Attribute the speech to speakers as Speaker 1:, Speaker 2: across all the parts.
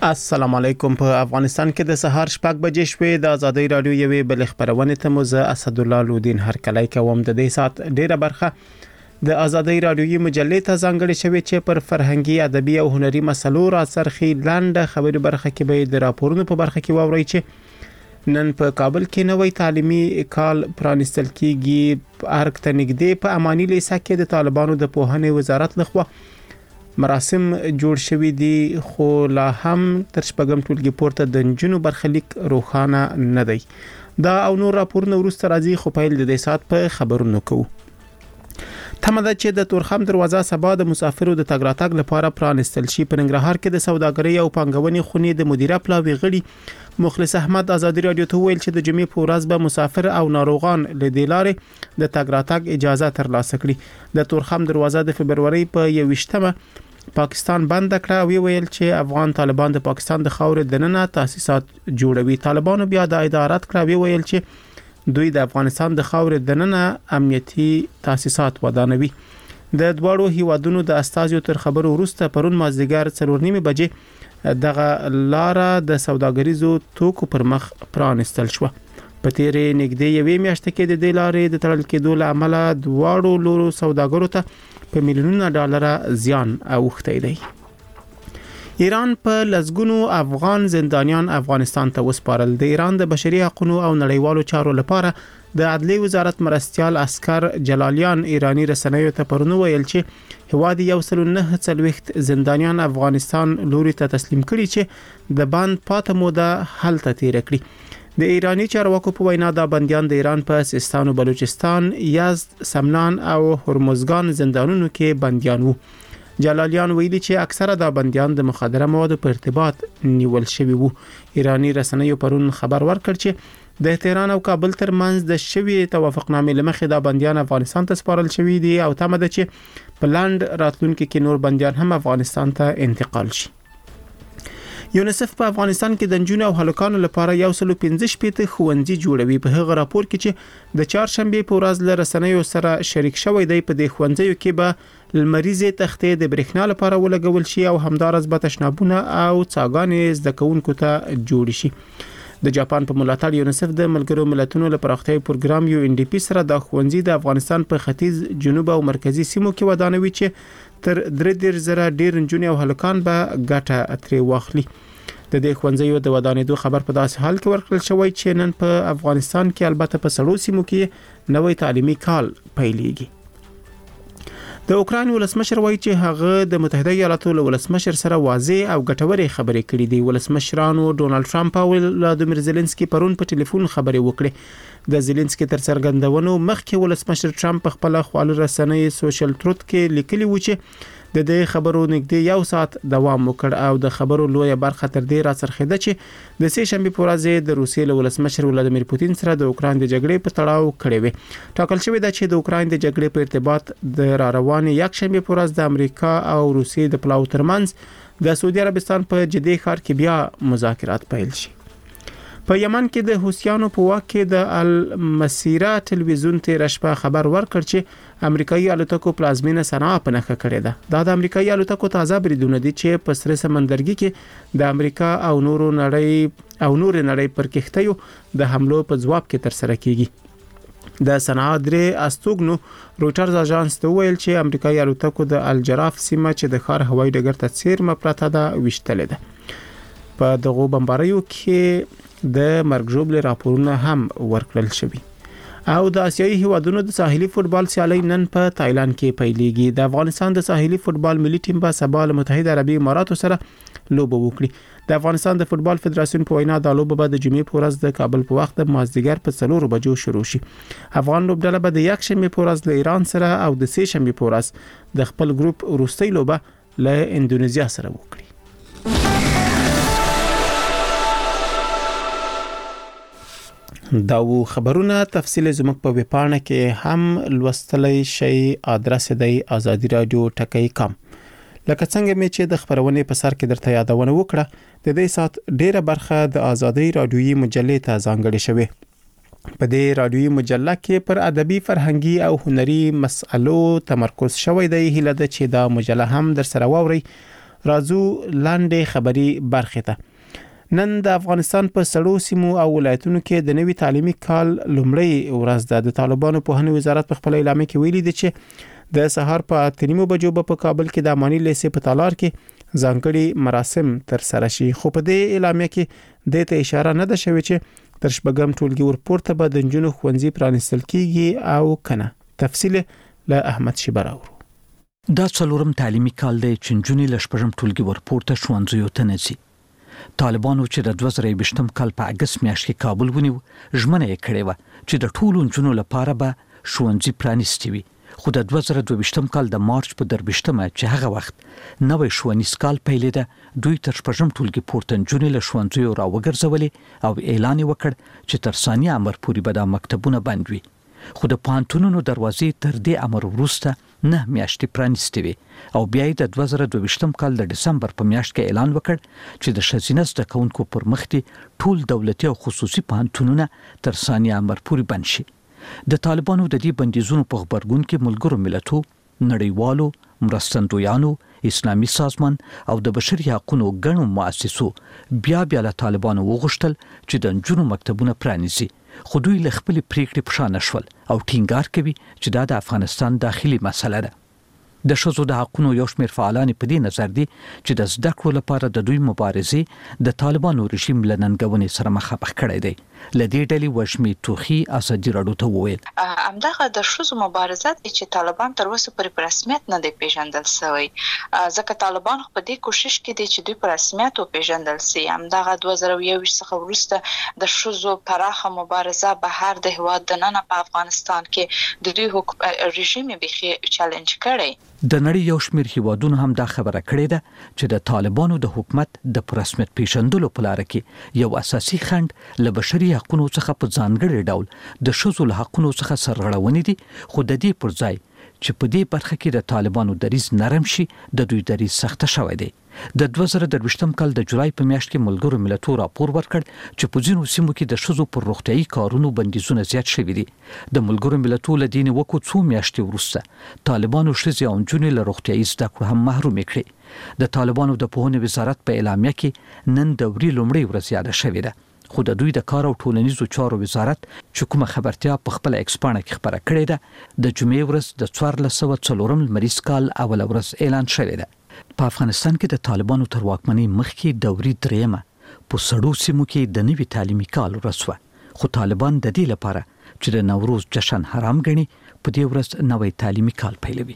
Speaker 1: السلام علیکم. په افغانستان کې د سهار 6 بجې شوې د ازادي رادیو یوې بل خبرونه ته مزه اسد الله لودین هر کله کوم د دې سات ډیره برخه د ازادي رادیوي مجلې ته ځانګړې شوې چې پر فرهنګي ادبي او هنري مسلو را سرخي لاندې خبري برخه کې به د راپورونو په برخه کې واوري چې نن په کابل کې نوې تعلیمي کال پرانستل کیږي. ارګ ته نږدې په اماني لیسه کې د طالبانو د پوهنې وزارت لخوا مراسم جوړ شوی دي، خو لا هم تر شپږم ټولګي پورته د نجونو برخلیک روښانه نه دی. دا او نور راپورونه ورسته راځي، خو پیل د دې سات په خبرونو کوو. تمه ده چې د تورخم دروازه سبا د مسافرو د تګ راتګ لپاره پرانستل شي. په ننګرهار کې د سوداګرۍ او پانګونې خونې د مدیره پلاوي غړي مخلص احمد ازادي رادیو ته ویل چې د جمعې په ورځ به مسافر او ناروغان له دې لارې د تګ راتګ اجازه ترلاسه کړي. د تورخم دروازه د فبروري په 21مه پاکستان بند کړه او ویل چې افغان طالبان د پاکستان د خاورې دننه تاسیسات جوړوي. طالبانو بیا د ادارات کړه او ویل چې دوی د افغانستان د خاورې دننه امنیتي تاسیسات ودانوي. د دوړو هیوادونو د استازیو تر خبرو وروسته پرون مازدیګر 4:30 بجې دغه لاره د سوداګریزو توکو پر مخ پرانستل شو. په تیرې نږدې یوې میاشتې کې د دې لارې د تړل کېدو له امله دوړو لورو سوداګرو ته په میلیونونو ډالر زیان اوښتی دی. ایران په لزګونو افغان زندانیان افغانستان ته وسپارل. د ایران د بشري حقوقو او نړیوالو چارو لپاره د عدلي وزارت مرستيال عسكر جلالیان ایرانی رسنیو ته پرونی ویل چې هوادي 109 زندانیان افغانستان لوري ته تسلیم کړي چې د باند پاته موده حالت تیر کړي. د ایرانی چارواکو په وینا دا بنديان د ایران په سیستان او بلوچستان، یزد، سمنان او هرمزګان زندانونو کې بنديان وو. جلالیان ویلي چې اکثره دا بنديان د مخدره موادو په ارتباط نیول شوی وو. ایرانی رسنیو پرون خبر ورکړ چې د تهران او کابل ترمنځ د شوی توافقنامې لمخې دا بنديان افغانستان ته سپارل شوی دي او تمه ده چې په لاند راتلونکو کې نور بنديان هم افغانستان ته انتقال شي. یونیسف په افغانستان کې د نجونو او هلکانو لپاره 115 ښوونځي جوړوي. په هغه راپور کې چې د چهارشنبه په ورځ له رسنیو سره شریک شوی دی، په دې ښوونځیو کې به لمریزې تختې د برېښنا لپاره ولګول شي او همدارس به تشنابونه او څاګانې زده کوونکو ته جوړ شي. د جاپان په ملاتړ یونیسف د ملګرو ملتونو لپاره پراختیايي پروګرام UNDP سره د ښوونځي د افغانستان په ختیځ، جنوب او مرکزی سیمو کې ودانوي چې تر 3,000 ډیر نجونې او هلکان به ګټه ترې واخلي. د دې ښوونځیو د ودانېدو خبر په داسې حال کې ورکړل شوی چې نن په افغانستان کې البته په سړو سیمو کې نوې تعلیمي کال پیلېږي. د اوکراین ولسمشر وایي چې هغه د متحده ایالاتو له ولسمشر سره واضح او ګټورې خبرې کړې دي. ولسمشرانو ډونالد ټرمپ او ولادیمیر زيلنسکي پرون په ټلیفون خبرې وکړې. د زيلنسکي تر څرګندونو مخکې ولسمشر ټرمپ په خپل خپل رسنۍ سوشل تروت کې لیکلي و چې د دې خبرو نږدې 1 ساعت دوام وکړ او د خبرو لویه برخه تر دې را څرخیده چې د سې شنبه په ورځ د روسیې له ولسمشر ولادیمیر پوتین سره د اوکراین د جګړې په تړاو کړی و. ټاکل شوی دی چې د اوکراین د جګړې په ارتباط د را روانې یک شنبه په ورځ د امریکا او روسیې د پلاو ترمنځ د سعودي عربستان په جدي ښار کې بیا مذاکرات پیل شي. په یمن کې د حوثیانو په واک کې د المسیره ټلویزیون تیر شپه خبر ورکړ چې امریکایي الوتکو پلازمینه صنعا په نخښه کړې ده. دا د امریکایي الوتکو تازه بریدونه دي چې په سره سمندرګي کې د امریکا او نور نړۍ پر کښتیو د حملو په جواب کې تر سره کیږي. د صنعا درې استوګنو رويټرز اژانس ته ویل چې امریکایي الوتکو د الجراف سیمه چې د ښار هوایي ډګر ته څیرمه پراته ده وشتلې ده. په دغه بمباریو کې د مرګ ژوبل راپورونه هم ورکړل شوی. او د آسیایي هیوادونو د ساحلي فوتبال سیالي نن په تایلند کې پیلېږي. د افغانستان د ساحلي فوتبال ملي ټیم به سبا له متحده عربي اماراتو سره لوبه وکړي. د افغانستان د فوتبال فدراسیون په وینا د لوبه به د جمعې په ورځ د کابل په وخت د مازدیګر په 4 بجو شروع شي. افغان لوبډله به د یک شنبه په ورځ له ایران سره او د سې شنبه په ورځ د خپل ګروپ وروستۍ لوبه له اندونیزیا سره وکړي. دا و خبرونه تفصیل زموږ په ویبپاڼه کې هم لوستلای شئ. ادرس دی azadiradio.com. لکه څنګه مې چې د خبرونې په سر کې درته یادونه وکړه، د دې سات ډیره برخه د ازادي رادیوي مجلې ته ځانګړې شوې. په دې رادیوي مجله کې پر ادبي، فرهنګي او هنري مسالو تمرکز شوی دی. هیله ده چې دا مجله هم در سره واوري. راځو لاندې خبري برخه ته. نن د افغانستان په سړو سیمو او ولایتونو کې د نوي تعلیمي کال لومړی ورځ د طالبانو په وزارت په خپل اعلامیه کې ویلي دي چې د سهار په 3 بجو په کابل کې د امانی لیسې په تالار کې ځانګړي مراسم تر سره شي. خو په دې اعلامیه کې د ته اشاره نه ده شوې چې تر شپږم ټولګي ورپورته به د جنونو خوندزي پرانستل کیږي او کنه. تفصیل له احمد شبراور.
Speaker 2: دا څلورم تعلیمي کال دی چې جنونې له شپږم ټولګي ورپورته ښوونځیو ته نه ځي. طالبانو چې د 2020 کال په اگست میاشت کې کابل ونیو، ژمنه یې کړې و چې د ټولو نجونو لپاره به ښوونځي پرانیستي وي. خو د 2022 کال د مارچ په 23مه چې هغه وخت نوې ښوونیز کال پیلېده، دوی تر شپږم ټولګي پورته نجونې له ښوونځیو راوګرځولې او اعلان وکړ چې تر ثانیه امر پورې به دا مکتبونه بند وي. خو د پوهنتونونو دروازې تر دې امر وروسته 9 میاشتې پرانیستې وي او بیا یې د 2022 کال د دسمبر په میاشت کې اعلان وکړ چې د ښځینه زده کوونکو پر مخ دي ټول دولتي او خصوصي پوهنتونونه تر ثانیه امر پورې بند شي. د طالبانو د دې بندیزونو په خبرګون کې ملګرو ملتو، نړیوالو مرستندویانو، اسلامي سازمان او د بشري حقوقو ګڼو مؤسسو بیا له طالبانو وغوښتل چې د نجونو مکتبونه پرانیزي. خو دوی له خپل پریکړې په شا نشول او ټینګار کوي چې دا د افغانستان داخلي مسله ده. د ښځو د حقوقو یو شمېر فعالان په دې نظر دي چې د زده کړو لپاره د دوی مبارزې د طالبانو رژیم له ننګونې سره مخامخ کړی دی. له دې ډلې وشمي توخي ازادي راډیو ته وویل
Speaker 3: همدغه د ښځو مبارزه چې طالبان تر اوسه پورې په رسمیت نه دی پیژندل شوی، ځکه طالبان په دې کوشش کې دي چې دوی په رسمیت وپیژندل شي. همدغه 2021 څخه وروسته د ښځو پراخه مبارزه بهر د هیواد دننه په افغانستان کې د دوی رژیم بيخي چیلنج کړی.
Speaker 2: د نړۍ یو شمېر هیوادونو هم دا خبره کړې ده چې د طالبانو د حکومت د رسمیت پیژندلو په لار کې یو اساسي خنډ له بشري حقوقو څخه په ځانګړي ډول د ښځو له حقوقو څخه سرغړونې دي. خو د دې پر ځای چې په دې برخه کې د طالبانو دریځ نرم شي، د دوی دریځ سخت شوی دی. د 2023 کال د جولای په میاشت کې ملګرو ملتونو راپور ورکړ چې په ځینو سیمو کې د ښځو پر روغتیايي کارونو بندیزونه زیات شوي دي. د ملګرو ملتونو له دې نیوکو څو میاشتې وروسته طالبانو ښځې او نجونې له روغتیايي زده کړو هم محرومې کړې. د طالبانو د پوهنې وزارت په اعلامیه کې نن دوري لومړۍ ورځ یاده شوې ده. خو د دوی د کار او ټولنیزو چارو وزارت چې کومه خبرتیا په خپل ایکسپانه کې خبره کړې ده، د جمعې ورځ د 1404 لمریز کال اول ورځ اعلان شوې ده. په افغانستان کې د طالبانو تر واکمنۍ مخکې دوري دریمه په سړو سیمو کې د نوي تعلیمي کال ورځ وه. خو طالبان د دې لپاره چې د نوروز جشن حرام ګڼي، په دې ورځ نوی تعلیمي کال پیلوي.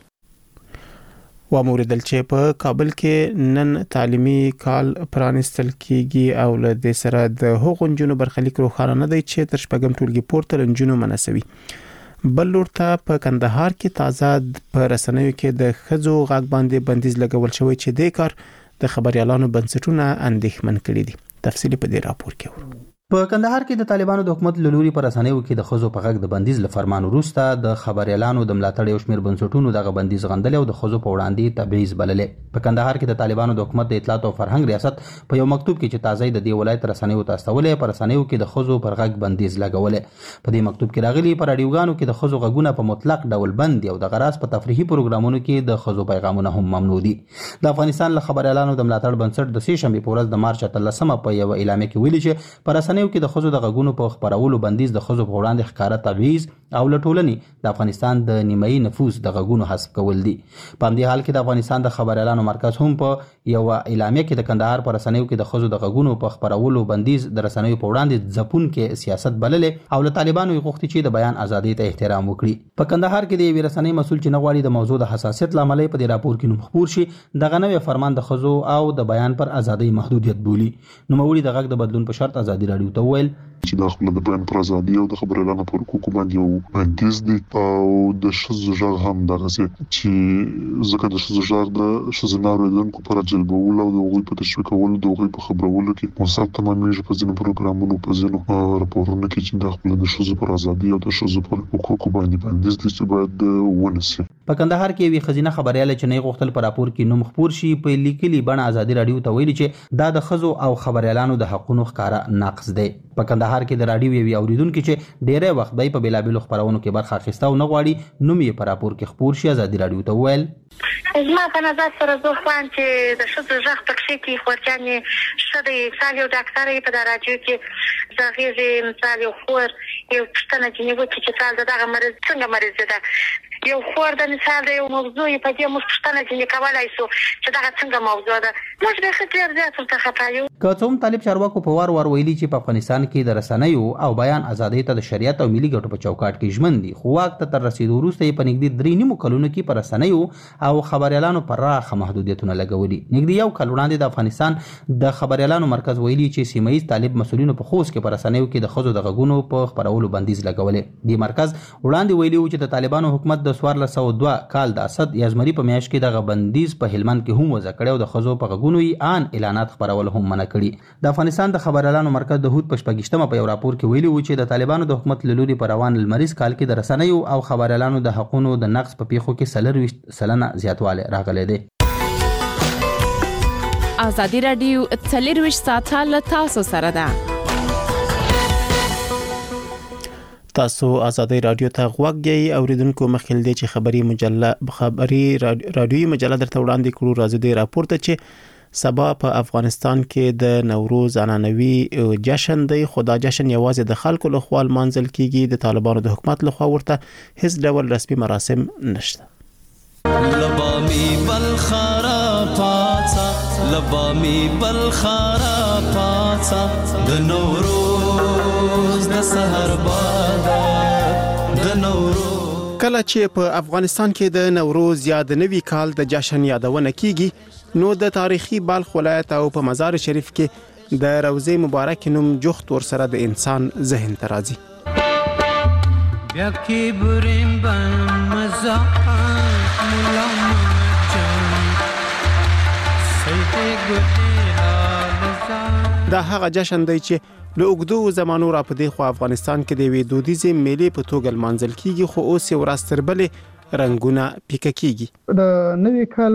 Speaker 1: واموریدل چې په کابل کې نن تعلیمي کال پرانستل کیږي او له دې سره د هغو نجونو برخلیک روښانه نه دی چې تر شپږم ټولګي پورته نجونو منسوي. بل لور ته په کندهار کې تازه په رسنیو کې د ښځو غږ باندې بندیز لګول شوی چې د کار د خبريالانو بنسټونه اندېښمن کړي دي. تفصیل په دې راپور کې ورو.
Speaker 4: په کندهار کې د طالبانو د حکومت لوري پر رسنیو کې د خزو په غږ د بندیز لفرمان وروسته د خبريالانو د ملاتړ یو شمېر بنسټونو دغه بندیز غندل او د خزو په وړاندې تبعیض بللې. په کندهار کې د طالبانو د حکومت د اطلاعات او فرهنګ ریاست په یو مکتوب کې چې تازه د دې ولایت رسنیو ته استولې پر رسنیو کې د خزو پر غږ بندیز لګولې. په دې مکتوب کې راغلي پر رادیوګانو کې د خزو غږونه په مطلق ډول بند دي او د غراس په تفریحي پروګرامونو کې د خزو پیغامونه هم ممنوع دي. د افغانستان له خبريالانو د ملاتړ بنسټ د سې شنبه په ورځ د مارچ 13مه په یو اعلامیه کې ویلي چې پر رسنیو کې د خزو د په خبرولو بندیز د خزو په وړاندې ښکارا تبعیض او لټولنې د افغانستان د نیمایي نفوس د غږونو حذف کول دي. په همدې حال کې د افغانستان د خبريالانو مرکز هم په یو اعلامیه کې د کندهار پر رسنیو کې د خزو د غږونو په خبرولو بندیز د رسنیو په وړاندې ځپون کې سیاست بللې او له طالبانو غوښتي چې د بیان ازادۍ ته احترام وکړي. په کندهار کې د یو رسنۍ مسول چې نغواړي د موضوع د حساسیت لامل په دې راپور کې نوم خبر شي دغه نوې فرمان د خزو او د بیان پر ازادۍ محدودیت بولي. نوموړي د غږ د بدلون په شرط ازادي راډیو ته ویل
Speaker 5: چې د خپل د بیان پر ازادي او د خبريالانو پر حقوقو باندې یو بندیز دی او د ښځو غږ هم دغه چې ځکه د ښځو غږ د ښځو اوریدونکو پر جلبولو او د هغوی په تشویقولو د هغوی په خبرولو کې مصاب تمامېږي په ځینو پروګرامونو په ځینو راپورونو کې چې د خپل د ښځو پر ازادي او د ښځو پر حقوقو باندې بندیز دی چې باید ونسي.
Speaker 4: په کندهار کې وی خزینه خبرياله چې نه غوښتل پر راپور کې نوم خبر شي په لیکلي بڼه ازادي راډیو ته ویلي چې دا د ښځو او خبريالانو د حقوقو ښکارا ناقص دی. په کندهار کندهار کې د رادیو یوې اوریدونکو چې ډیری وخت به په بیلابیلو خبرونو کې برخه اخیسته او نه غواړي نوم یې په راپور کې خپور شي ازادي رادیو ته وویل
Speaker 6: زما په نظر سره زه خواهم چې د ښځو غږ پکې کې خورجانې ښه دی مثال یو ډاکټر یې په دا راډیو کې د هغې مثال یو خور یو پوښتنه ځینې وکړي چې مثال د دغه مریض څنګه مریض ده یو خور د مثال د یو موضوع یې په دې موږ پوښتنه ځینې کولی شو چې دغه څنګه موضوع ده موږ بیخي ډېر زیات ورته خفه یو
Speaker 4: که څه هم طالب چارواکو په وار وار ویلي چې په افغانستان کې د رسنیو او بیان ازادۍ ته د شریعت او ملي ګټو په چوکاټ کې ژمن دي خو واک ته تر رسیدو وروسته یې په نږدې 3 کلونو کې په رسنیو او خبريالانو پراخه محدودیتونه لګولي. نږدې یو کال وړاندې د افغانستان د خبريالانو مرکز ویلي چې سیمایي طالب مسولینو په خوست کې په رسنیو کې د ښځو د غږونو په خبرولو بندیز لګولې. دی مرکز وړاندې ویلي چې د طالبانو حکومت د 1402 کال د اسد یزمری په میاشت کې د بندیز په هلمند کې هم وضع کړی او د ښځو په غږونو یې ان اعلانات خبرول هم منع کړي. د افغانستان د خبريالانو مرکز د هوت په شپږشتمه په یو راپور کې ویلي و چې د طالبانو د حکومت له لوري په روان لمریز کال کې د رسنیو او خبريالانو د حقوقو د نقض په پیښو کې 40% زیاتوالی راغلی دی.
Speaker 7: ازادي رادیو 24 ساعته له تاسو سره ده.
Speaker 1: تاسو ازادي رادیو ته غوږی اوریدونکو مخکې دی چې خبري رادیوي مجله درته وړاندې کړو. راځي د راپور ته چې سبا په افغانستان کې د نوروز عنعنوي جشن دی خو دا جشن یوازې د خلکو لخوا لمانځل کیږي. د طالبانو د حکومت لخوا ورته هیڅ ډول رسمي مراسم نشته.
Speaker 8: لبامي بالخرا پاتا لبامي بالخرا پاتا د نوروز د سحر باد د نوروز.
Speaker 1: کله چې په افغانستان کې د نوروز یا د نوي کال د جشن یادونه کیږي نو د تاریخي بلخ ولایت او په مزار شریف کې د روزه مبارک نوم جوخت ور سره د انسان ذهن ته راځي.
Speaker 9: بیا کې بریم بن مزا مولا جان سیده ګټه
Speaker 1: دا هغه جشن دی چې له اوږدو زمانو را په دې خو افغانستان کې د وی دودیزې میلې په توګه لمانځل کیږي خو اوس یې ورځ تر بلې رنگونه پیکه کیږي.
Speaker 10: د نوي کال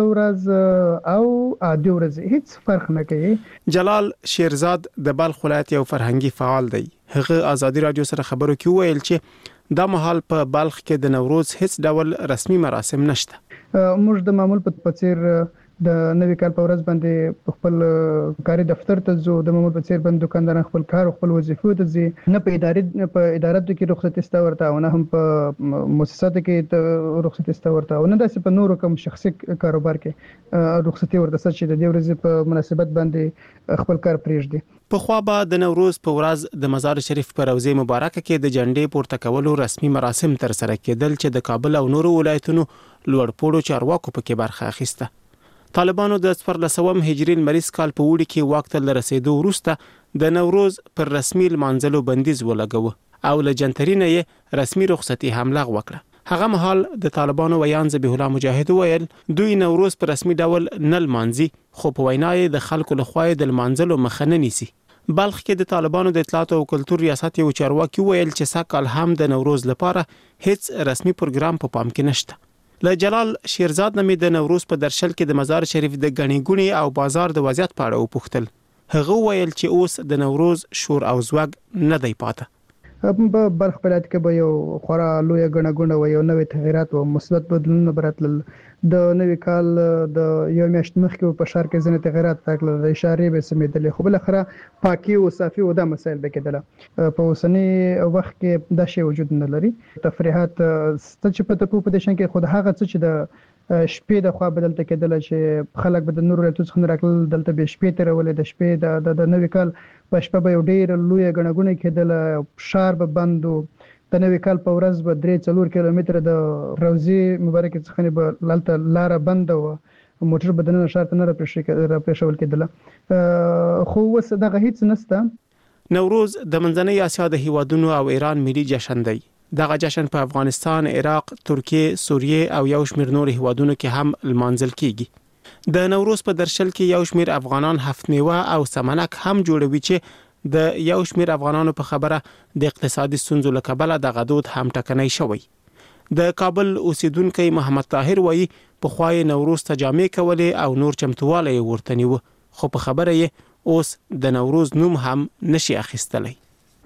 Speaker 10: ورځ او عادي ورځ هیڅ فرق نه کوي.
Speaker 1: جلال شیرزاد د بلخ ولایت یو فرهنګي فعال دی. هغه ازادي رادیو سره خبرو کې ویل چې دا مهال په بلخ کې د نوروز هیڅ ډول رسمي مراسم نشته.
Speaker 10: موږ د معمول په څیر د نوي کال په ورځ باندې خپل کاري دفتر ته ځو د معمول په څیر باندې دکانداران خپل کار او خپل وظیفو ته ځي. نه په ادارې کې رخصتي ستا ورته او نه هم په مؤسساتو کې رخصتي ستا ورته او نه داسې په نورو کوم شخصي کاروبار کې رخصتي ورته چې د دې ورځې په مناسبت باندې خپل کار پرېږدي.
Speaker 1: په خوا به د نوروز په ورځ د مزار شریف په روزه مبارکه کې د جنډې پورته کولو رسمي مراسم تر سره کېدل چې د کابل او نورو ولایتونو لوړپوړو چارواکو پکې برخه اخیسته. طالبانو د 1400 هجري مریض کال په وړي کې واک ته رسیدو وروسته د نوروز پر رسمي لمانځلو بندیز ولګاوه او له جنترینه یې رسمي رخصتي هم لغوه کړه. هغه مهال د طالبانو ویان ذبیح الله مجاهد ویل دوی نوروز پر رسمي ډول نه لمانځي خو په وینا یې د خلکو لخوا د لمانځلو مخه نه نیسي. بلخ کې د طالبانو د اطلاعات او کلتور ریاست یو چارواکي ویل چې ساکال هم د نوروز لپاره هیڅ رسمي پروګرام په پام کې نشته. له جلال شیرزاد نامې د نوروز په درشل کې د مزار شریف د غنی ګونی او بازار د وضعیت په اړه وپوښتل. هغه ویل چې اوس د نوروز شور او زوګ نه دی پاته.
Speaker 10: په بلخ ولایت کې به یو خورا لوی غنګونه و یو نوې تغیرات او مثبت بدلونونه براتل. د نوې کال د یو میاشت مخکې په شهر کې ځینې تغیرات راغلل د اشارې به سمېدلې خو بل اخره پاکي او صافي او د مسایل به کېدل. په اوسنی وخت کې دا شی وجود نه لري. تفریحات چې په تپو په دشن کې خود هغه څه چې د شپې د خوا بدلته کېدل چې خلک به د نور له توڅ خن راکل دلته به شپې ترولې د شپې د نوې کال په شپه به ډېر لوی غنګونه کېدل شهر به بندو د نوې کال په ورځ به 3-4 کیلومتره د روزي مبارک څخه به لالته لار بند و موټر بدنه شهر ته نه راپېښول کېدل خو وس دغه هیڅ نسته.
Speaker 1: نوروز د منځنۍ اسیا د هیوادونو او ایران ملي جشن دی. دغه جشن په افغانستان، عراق، ترکیه، سوریه او یو شمېر نور هیوادونو کې هم لمانځل کیږي. د نوروز په درشل کې یو شمېر افغانان هفت میوه او سمنک هم جوړوي چې د یو شمېر افغانانو په خبره د اقتصادي ستونزو له کبله د غدود هم ټکنۍ شوی. د کابل اوسیدونکو محمد طاهر وایي په خوای نوروز ته جامې کولې او نور چمتواله ورته نیو خو په خبره یې اوس د نوروز نوم هم نشي اخیستلی.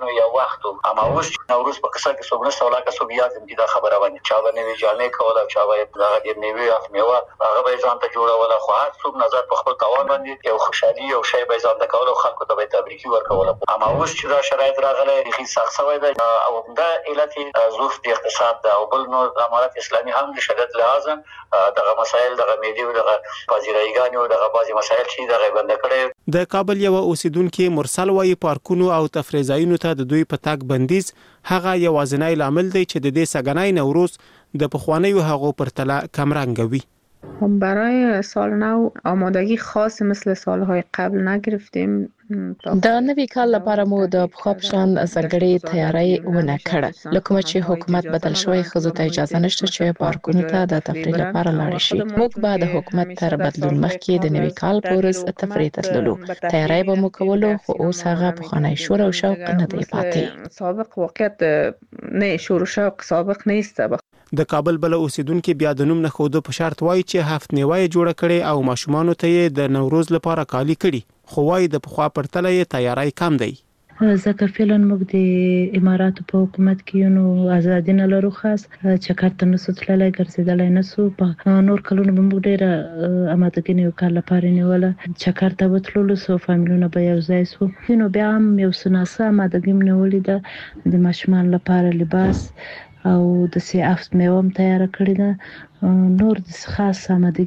Speaker 11: طالبانو یو وخت اما اوس نوروز په قصه کې څومره سوال کا سوبیات هم دا خبره باندې چا باندې ویجانې کوله چا باندې دا د نیوي افمیوا هغه به ځان ته جوړول خو هر څوک نظر په خپل توان باندې یو خوشحالي او شی به ځان ته کول او خلکو ته به تبریکي ورکول اما اوس چې دا شرایط راغلي رخي سخت شوی دی او دا علت ظروف د اقتصاد او بل نور امارات اسلامي هم د شدت لازم دغه مسایل دغه میډي او دغه پازیرایګانی او دغه بازي مسایل چې دغه بند کړي
Speaker 1: د کابل یو اوسیدونکو مرسل وایي پارکونو او تفریح ځایونو ته د دوی په تاک بندیز هغه یوازینی لامل دی چې د دې سګنای نوروز د پخوانیو هغو پرتله کمرنګوي.
Speaker 12: برای سال نو آمادگی خاص مثل سالهای قبل نگرفتیم.
Speaker 7: د نوي کال لپاره مو د پخوا په شان ځانګړې تیاری ونه کړه لکه چې حکومت بدل شوی خو ته اجازه نشته چې پارکونو ته د تفریح لپاره لاړ شي. موږ به د حکومت تر بدلون مخکې د نوي کال پورز تفریح ته تللو. تیاری به مو کولو خو اوس هغه پخوانی شور او شوق نه دی پاتې.
Speaker 12: سابق واقعیت نه شور او شوق سابق نیست.
Speaker 1: د کابل بل اوسیدونکو بیا د نوم نه خود په شرط وایي چې هفت نیوي جوړ کړي او ماشومان ته د نوروز لپاره کالی کړي خو وایي د پخوا پرتله یې تیاری کم دی.
Speaker 13: ځکه فعلا موږ د اماراتو په حکومت کې نو ازادي نه لرو خاص چکرته نسو تللی ګرځیدلی نسو په نور کلونو به موږ ډېره امادګي نه یو کال لپاره نیوله چکرته به تللو سو فامیلونه به یو ځای سو نو بیا هم یو څه ناسه امادګي مې نیولې ده د ماشومان لپاره لباس او د سی افت میوم تیار کړی ده نور د خاص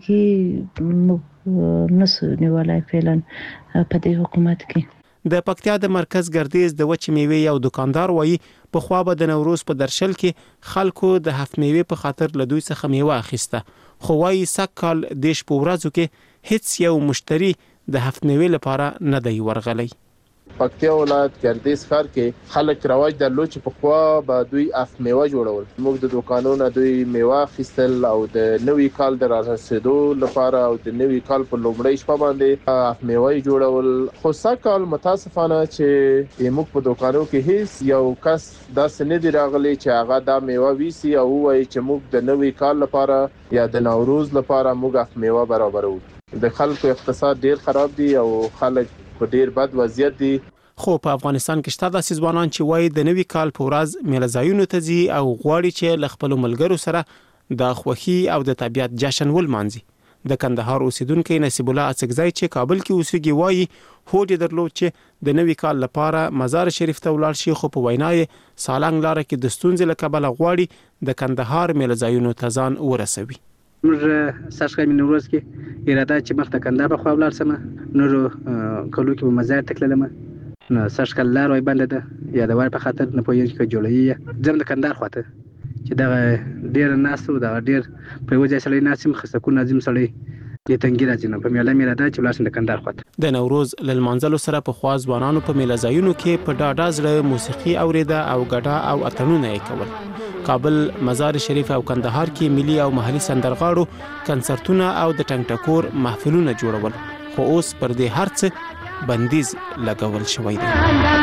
Speaker 13: آمادګي نسو نیولای فعلا په دې حکومت کې.
Speaker 1: د پکتیا د مرکز ګردیز د وچ میوه یو دکاندار وایي په خوا به د نوروز په درشل کې خلکو د هفت میوه په خاطر له دوی څخه میوه اخیسته خو وایي سکهال دیش په ورځو کې هیڅ یو مشتری د هفت میوه لپاره نه دی ورغلی.
Speaker 14: پکتیا ولایت ګردیز ښار کې خلک رواج درلود چې په خوا به دوی اف میوه جوړول. موږ د دوکانونو دوی میوه اخیستل او د نوي کال د رارسېدو لپاره او د نوي کال په لومړۍ شپه باندې اف میوه جوړول. خو سکهال متاسفانه چې موږ په دوکانو کې هیڅ یو کس داسې نه دی راغلی چې هغه دا میوه ویسي او وایي چې موږ د نوي کال لپاره یا د نوروز لپاره موږ اف میوه برابرو. د خلکو اقتصاد ډیر خراب دی او خلک په ډیر بد وضعیت دي.
Speaker 1: خو په افغانستان کې شته داسې ځوانان چې وایي د نوي کال په ورځ میله‌ځایونو ته ځي او غواړي چې له خپل ملګرو سره د خوښي او د طبيعت جشن ولمانځي. د کندهار اوسیدونکو نصیب الله اڅکزی چې کابل کې اوسېږي وایي هوډ درلود چې د نوي کال لپاره مزار شریف ته ولاړ شي خو په وینای سالنګ لار کې د ستونزې له کبله غواړي د کندهار میله‌ځایونو ته ځان ورسوي.
Speaker 15: موږ ساشکای نوروز کې اراده چې مخ ته کندهار په خوا ولاړ سم نور کلو کې مزار تکلم نو ساشکل لار وای باندې ده یا د وای په خاطر نه پوهیږي چې جوړوي زم د کندهار خواته چې دا ډیر ناسو دا ډیر په وجه سړی ناسم خصکو ناظم سړی د تنګی راځي نو په میله میراده چې بلاسم د کندهار خواته
Speaker 1: د نوروز لمانځلو سره په خوا ځوانانو په میله ځایونو کې په ډاډه زړه موسیقي اوریده او غډا او اتنونه یې کول. کابل مزار شریف او کندهار کې ملي او محلي سندرغاړو کنسرتونه او د ټنګ ټکور محفلونه جوړول خو اوس پر دې هرڅ بندیز لګول شوی دی.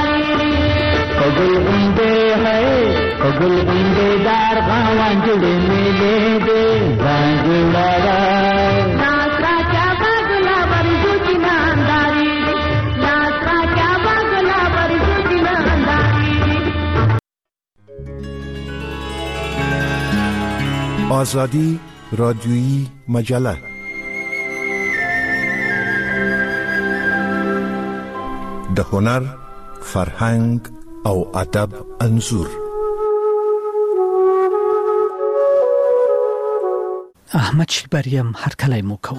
Speaker 16: کګل غونډه ہے کګل غونډه دار غوان جوړې ملي دې ځانګړا ناسرا چا باغلا ورجو چنانداري ناسرا چا باغلا ورجو چنانداري.
Speaker 17: آزادی رادیویی مجله د هنر، فرهنګ او ادب انځور.
Speaker 2: احمد شیبریم هر کله مو کوم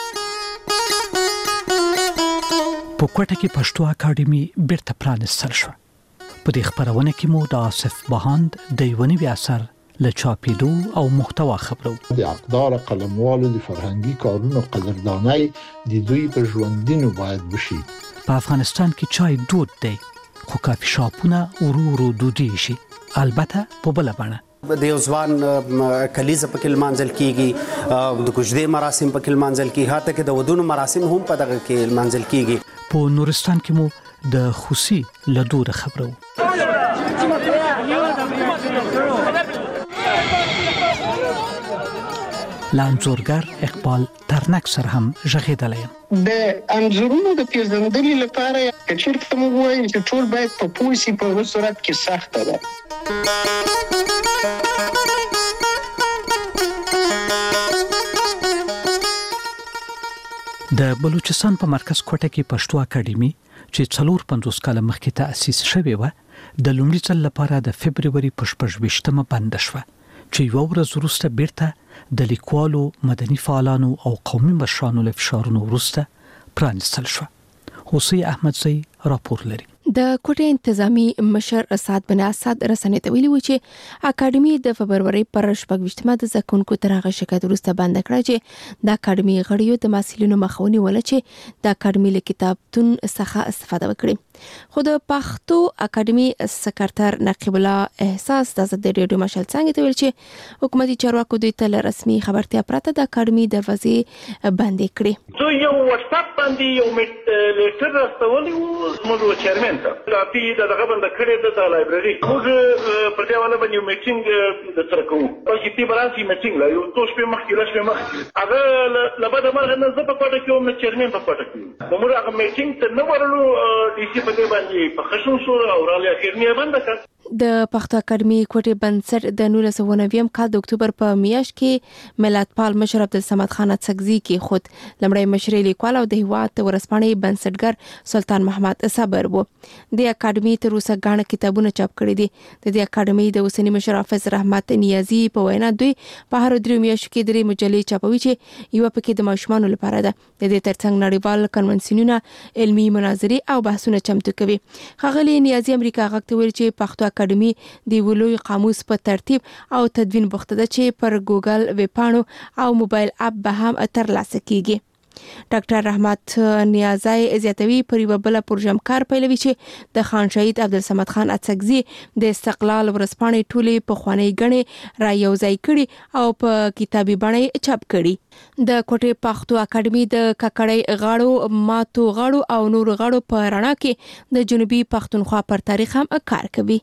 Speaker 2: په کوټه کې پښتو اکیډمي بیرته پرانستل شو. په دې خبرونه کې مو د آصف بهاند د یونی اثر لچاپیدو او محتوا خبرو
Speaker 18: د اقدار قلموالو د فرهنګي کارونو قدردانۍ د دوی په ژوندینو باید وشي.
Speaker 2: په افغانستان کې چای دود دی خو کافي شاپونه ورو دودي شي البته په بل بڼه.
Speaker 19: د یو ځوان کلیزه په کې لمانځل کیږي د کوژدې مراسم په کې لمانځل کیږي هاته کې د ودونو مراسم هم په دغه کې لمانځل کیږي.
Speaker 2: په نورستان کې مو د خوسي لدود خبرو. لانزورګر اقبال ترنک سره هم ژغېدلی یم.
Speaker 20: د انځورونو د پیژندنې لپاره که چېرته موږ وایو چې ټول باید په پوه سي، په هغه صورت کې سخته ده.
Speaker 2: د بلوچستان په مرکز کوټه کې پښتو اکاډمي چې 450 کاله مخکې تأسیس شوې و، د لومړي ځل لپاره د فبرवरी په 28مه بند شوه، چې یو ورځ وروسته بیرته د لیکوالو، مدني فعالانو او قومي مشرانو له فشارونو وروسته پرانیستل شوه. حسین احمدزی راپور لري.
Speaker 7: د کوټې انتظامی مشر اسعد بن اسد رسنۍ ته ویلي و چې اکاډمي د فبرवरी پر 28مه د زکونکو تر هغه شکایت وروسته بند کړه چې د اکاډمي غړیو د محصلینو مخاوني ول چې د اکاډمي له کتابتون څخه استفاده وکړي. خو د پښتو اکاډمي سکرټر نقیب الله احساس د ریډیو مشال څنګه ته ویل چې حکومتي چارواکو د تل رسمي خبرتیا پرته د اکاډمي دروازې بند کړې.
Speaker 21: زه یو واتساپ باندې یو لیټر راستولی و موږ چیرمن ته کاپی دغه بند کړی د لایبرری موږ پر دې باندې یو میټینګ د سره کوو او چې په برانسي میټینګ لا یو توش په مخ کې لاش په مخ هغه لبد مرغه نه زه په پټه کې او چیرمن په پټه کې موږ هغه میټینګ ته نه ورلو ډي سي په دې باندې په خشن شو او رالی اخرنی باندې کړ.
Speaker 7: د پښتو اکاډمي کوټې بنسټ د 1990 کال د اکتوبر په میاشت کې ملتپال مشر عبدالصمد خان اڅکزي کې خود لمړی مشر لیکوال او د هیواد ورسپانې بنسټګر سلطان محمد صبر وو. د اکاډمي تر اوسه غاڼه کتابونه چاپ کړي دي. د دې اکاډمي د اوسنی مشر حافظ رحمت نیازي په وینا دوی په هر درې میاشتو کې درې مجلې چاپوي چې یو پکې د ماشومانو لپاره ده. د دې ترڅنګ نړیوال کنونسیونونه، علمي مناظرې او بحثونه چمتو کوي. ښاغلي نیازي امریکا غږ ته ویل چې پښتو اکاډمي د ولوی قاموس په ترتیب او تدوین بوخته ده چې پر ګوګل ویبپاڼو او موبایل اپ به هم ترلاسه کیږي. ډاکټر رحمت نیازی زیاتوي پر یو بل پروژه کار پیلوي چې د خان شهید عبدالصمد خان اڅکزي د استقلال ورسپانې ټولې په خواني غنې را یوځای کړي او په کتابي بڼه چاپ کړي. د کوټې پښتو اکاډمي د ککړې غاړو، ماتو غاړو او نور غاړو په رڼا کې د جنوبي پښتونخوا پر تاریخ هم کار کوي.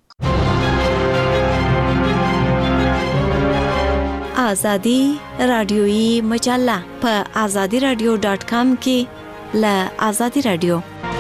Speaker 22: آزادی رادیویی مجله په azadiradio.com کې ل آزادی رادیو.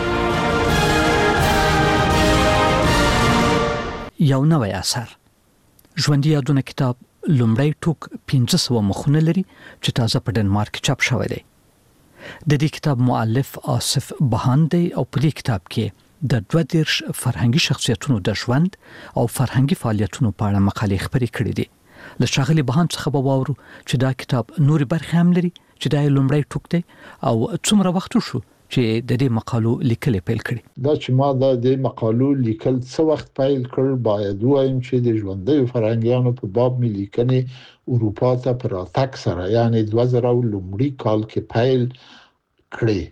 Speaker 2: یو نوی اثر ژوندۍ یادونه کتاب لومړی ټوک 1500 مخونه لري چې تازه په ډنمارک چاپ شوی دی. د دې کتاب مؤلف آصف بهان دی او په دې کتاب کې د 22 فرهنګي شخصیتونو د ژوند او فرهنګي فعالیتونو په اړه مقالې خبرې کړې دي. له ښاغلي بهان څخه به واورو چې دا کتاب نوري برخې هم لري چې دا لومړی ټوک دی او څومره وخت شو چې د دې مقالو لیکل پیل کړي.
Speaker 18: دا چې ما د مقالو لیکل څه وخت پیل کړ باید وایم چې د ژوندۍ فرهنګیانو په باب مې لیکنې اروپا ته پر راتګ سره یعنی 2000 لومړي کال کې پیل کړې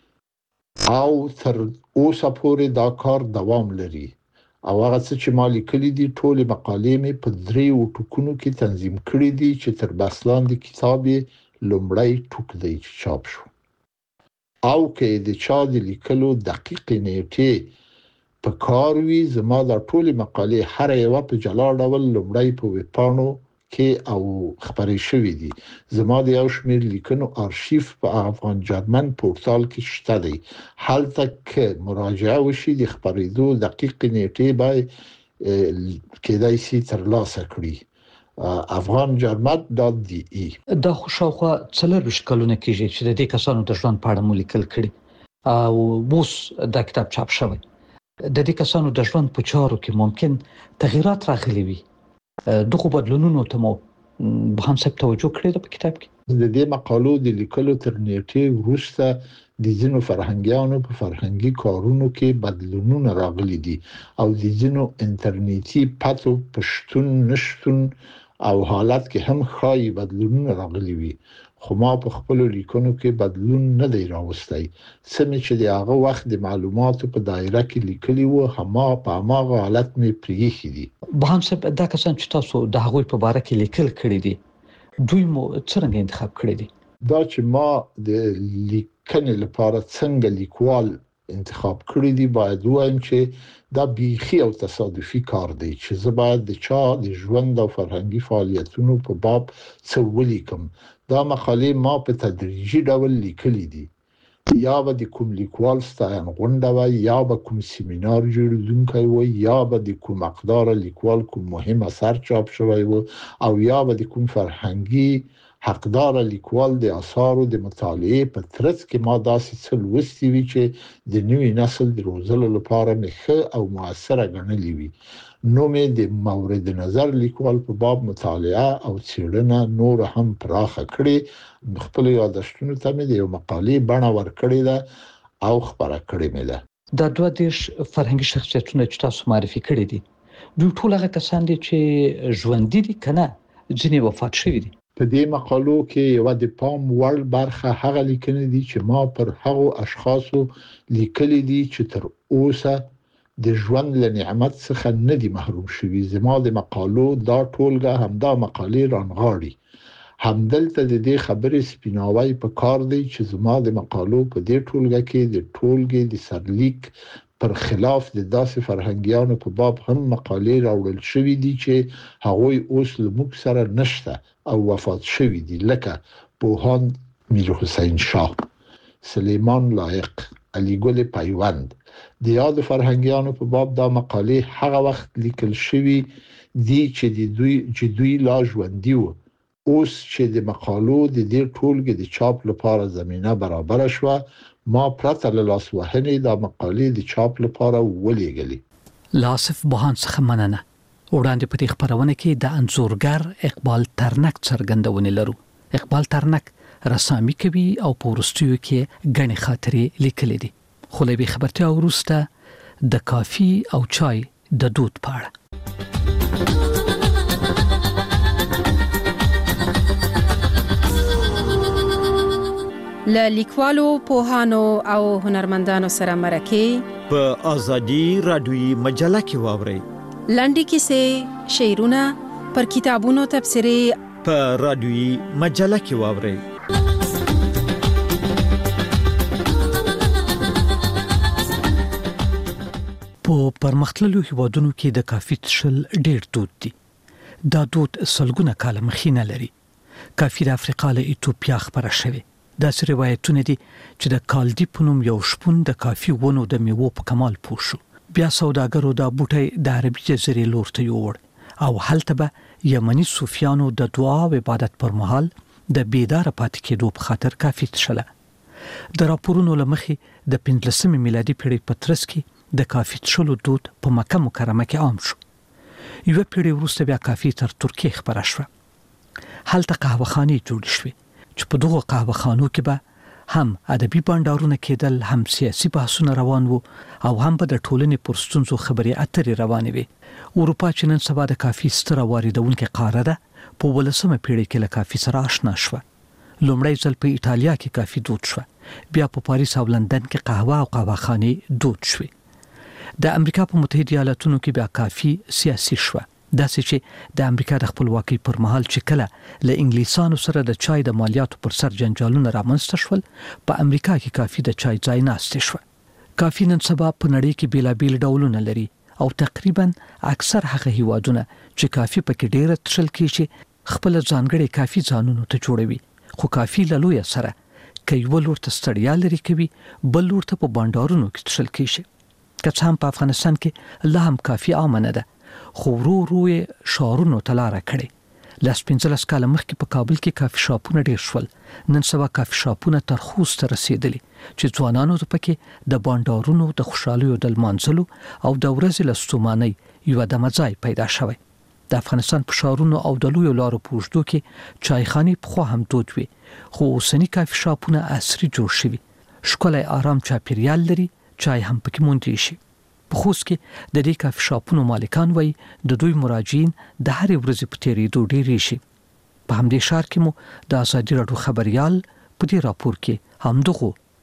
Speaker 18: او تر اوسه پورې دا کار دوام لري. او هغه څه چې ما لیکلي دي ټول مقالې مې په 3 ټوکونو کې تنظیم کړې دي چې تر بس لاندې کتاب لومړی ټوک دی چې چاپ شو. او کې د چا د لیکلو دقیق نیټه په کار وی زما د ټول مقالې هر یو په جلا ډول لومړی په ویبپاڼو کې او خبرې شوې دي. زما د یو شمېر لیکنو آرشیف په افغان جرمن پورتال کې شته دی. هلته کې مراجعه وشي د خبرېدو دقیق نیټه به کېدای شي ترلاسه کړي. afghanjarmat.de
Speaker 2: دا خوشاوخوا 4 کلونه کېږي چې د دې کسانو د ژوند په اړه مو لیکل کړي او اوس دا کتاب چاپ شوی. د دې کسانو د ژوند په چارو کې ممکن تغیرات راغلي وي. دغه بدلونونو ته مو به هم څه توجه کړې ده په کتاب کې؟
Speaker 18: د دې مقالو د لیکلو تر نیټه وروسته د ځینو فرهنګیانو په فرهنګي کارونو کې بدلونونه راغلي دي او د ځینو انټرنیټي پاتو پښتون نشټون او حالت کې هم خای بدلونونه راغلي وي. خو ما په خپل لیکنو کې بدلون نه دی راوستي. سمې چې د هغه وخت د معلوماتو په دایره کې لیکلي وو هما په هغه حالت مې پریښي دي.
Speaker 2: بهان صاحب دا کسان چې تاسو د هغه په باره کې لیکل کړی دي دوی مو څنګه انتخاب کړی دي؟
Speaker 18: دا چې ما د لیکنې لپاره څنګه لیکوال انتخاب کړی دي باید وایم چې دا بیخي او تصادفي کار دی چې زه باید د چا د ژوند او فرهنګي فعالیتونو په باب څه ولیکم. دا مقالې ما په تدریجي ډول لیکلې دي. یا به د کوم لیکوال ستاین غونډه وي، یا به کوم سیمینار جوړونکی وي، یا به د کوم مقدار لیکوال کوم مهم اثر چاپ شوی وي، او یا به د کوم فرهنګي حقدار لیکوال د آثارو د مطالعې په ترڅ کې ما داسې څه لوستي وي چې د نوي نسل د روزلو لپاره مې ښه او موثره ګڼلي وي. نو مې د مورد نظر لیکوال په باب مطالعه او څېړنه نور هم پراخه کړې. خپل یادښتونو ته مې د یو مقالې بڼه ورکړې ده او خپره کړې مې ده.
Speaker 2: دا 22 فرهنګي شخصیتونه چې تاسو معرفي کړي دي، دوی ټول هغه کسان دي چې ژوندي دي کنه ځینې وفات شوي دي.
Speaker 18: په دې مقالو کې یو د پام وړ برخه هغه لیکنې دي چې ما پر هغو اشخاصو لیکلي دي چې تر اوسه د ژوند له نعمت څخه نه دي محروم شوي. زما د مقالو دا ټولګه همدا مقالې رانغاړي. همدلته د دې خبرې سپیناوی په کار دی چې زما د مقالو په دې ټولګه کې د ټولګې د سرلیک پر خلاف د داسې فرهنګیانو په باب هم مقالې راوړل شوې دي چې هغوی اوس له موږ سره نشته او وفات شوي دي، لکه پوهاند میر حسین شاه، سلیمان لایق، علی ګل پیوند. د یاد فرهنګیانو په باب دا مقالې هغه وخت لیکل شوي دي چې دوی لا ژوندي وو. اوس چې د مقالو د دې ټولګې د چاپ لپاره زمينه برابر شوه، ما پرته له لاسوهنې دا مقالې د چاپ لپاره ولېږلې.
Speaker 2: لاصف بوهان څخه مننه. وړاندې په دې خبرونه کې د انځورګر اقبال ترنک څرګندونه لرو. اقبال ترنک رسامي کوي او په ورستیو کې غني خاطرې لیکلې دي. خو له خبرتیا وروسته د کافي او چای د دود پاړه.
Speaker 3: له لیکوالو، پوهانو او هنرمندانو سره مرکه
Speaker 5: په ازادي رادیوي مجله کې واوري.
Speaker 3: لنډی کیسې، شعرونه، پر کتابونو تبصرې
Speaker 5: په رادیوي مجله کې واوري.
Speaker 2: په پرمختللو هیوادونو کې د کافي څښل ډېر دود دي. دا دود سلګونه کاله مخینه لري. کافي د افریقا له ایتوپیا خبره شوی. دا روایتونه دي چې د کالدی په نوم یو شپون د کافي ونو د میوو په کمال پوښو. بیا سوداګرو دا بوټي د عربي جزیرې لور ته یوړ او هلته به یمني صوفیانو د دعا او عبادت پر مهال د بیدار پاتې کېدو په خاطر کافي څښله. د راپورونو لمخې د 15 میلادي پیړۍ په ترڅ کې د کافي څښلو دود په مکه مکرمه کې عام شو. یو پیړۍ وروسته بیا کافي تر ترکیه خبره شوه. هلته قهوه‌خانې جوړې شوې چې په دغه قهوه‌خانو کې به هم ادبي بانډارونه کېدل، هم سیاسي بحثونه روان وو او هم به د ټولنې پر ستونزو خبرې اترې روانې وي. اروپا چې نن سبا د کافي ستره واردونکې قاره ده، په 18مه پیړۍ کې له کافي سره آشنا شوه. لومړی ځل په ایټالیا کې کافي دود شوه، بیا په پاریس او لندن کې قهوه او قهوه‌خانې دود شوې. د امریکا په متحده ایالاتونو کې بیا کافي سیاسي شوه. داسې چې د امریکا د خپلواکۍ پر مهال چې کله له انګلیسانو سره د چای د مالیاتو پر سر جنجالونه رامنځته شول، په امریکا کې کافي د چای ځای ناستې شوه. کافي نن سبا په نړۍ کې بیلابیل ډولونه لري او تقریبا اکثر هغه هیوادونه چې کافي پکې ډېر څښل کیږي خپل ځانګړي کافي ځانونو ته جوړوي. خو کافي له لوی سره کې یو لور ته ستړیا لري کوي، بل لور ته په بانډارونو کې څښل کیږي. که څه هم په افغانستان کې لا هم کافي عامه نه ده، خو ورو شعارونو تلاره کړي. لاس 15 کال مخکې په کابل کې کافي شاپونه ډېر شول. نن سبا کافي شاپونه تر خوست رسیدلي چې ځوانانو ته پکې د بانډارونو د خوشحالیو د لمانځلو او د ورځې له ستومانۍ یو دمځای پیدا شوی. د افغانستان په شهرونو او د لویو لارو په اوږدو کې چایخانې پخوا هم دود وي، خو اوسني کافي شاپونه عصري جوړ شوي. ښکلی آرام چاپیریال لري، چای هم پکې موندې شي. په خوست کې د دې کافي شاپونو مالکان وایي د دوی مراجعین د هرې ورځې په تیریدو ډېر شي. په همدې ښار کې مو د ازادي راډیو خبريال په دې راپور کې همدغه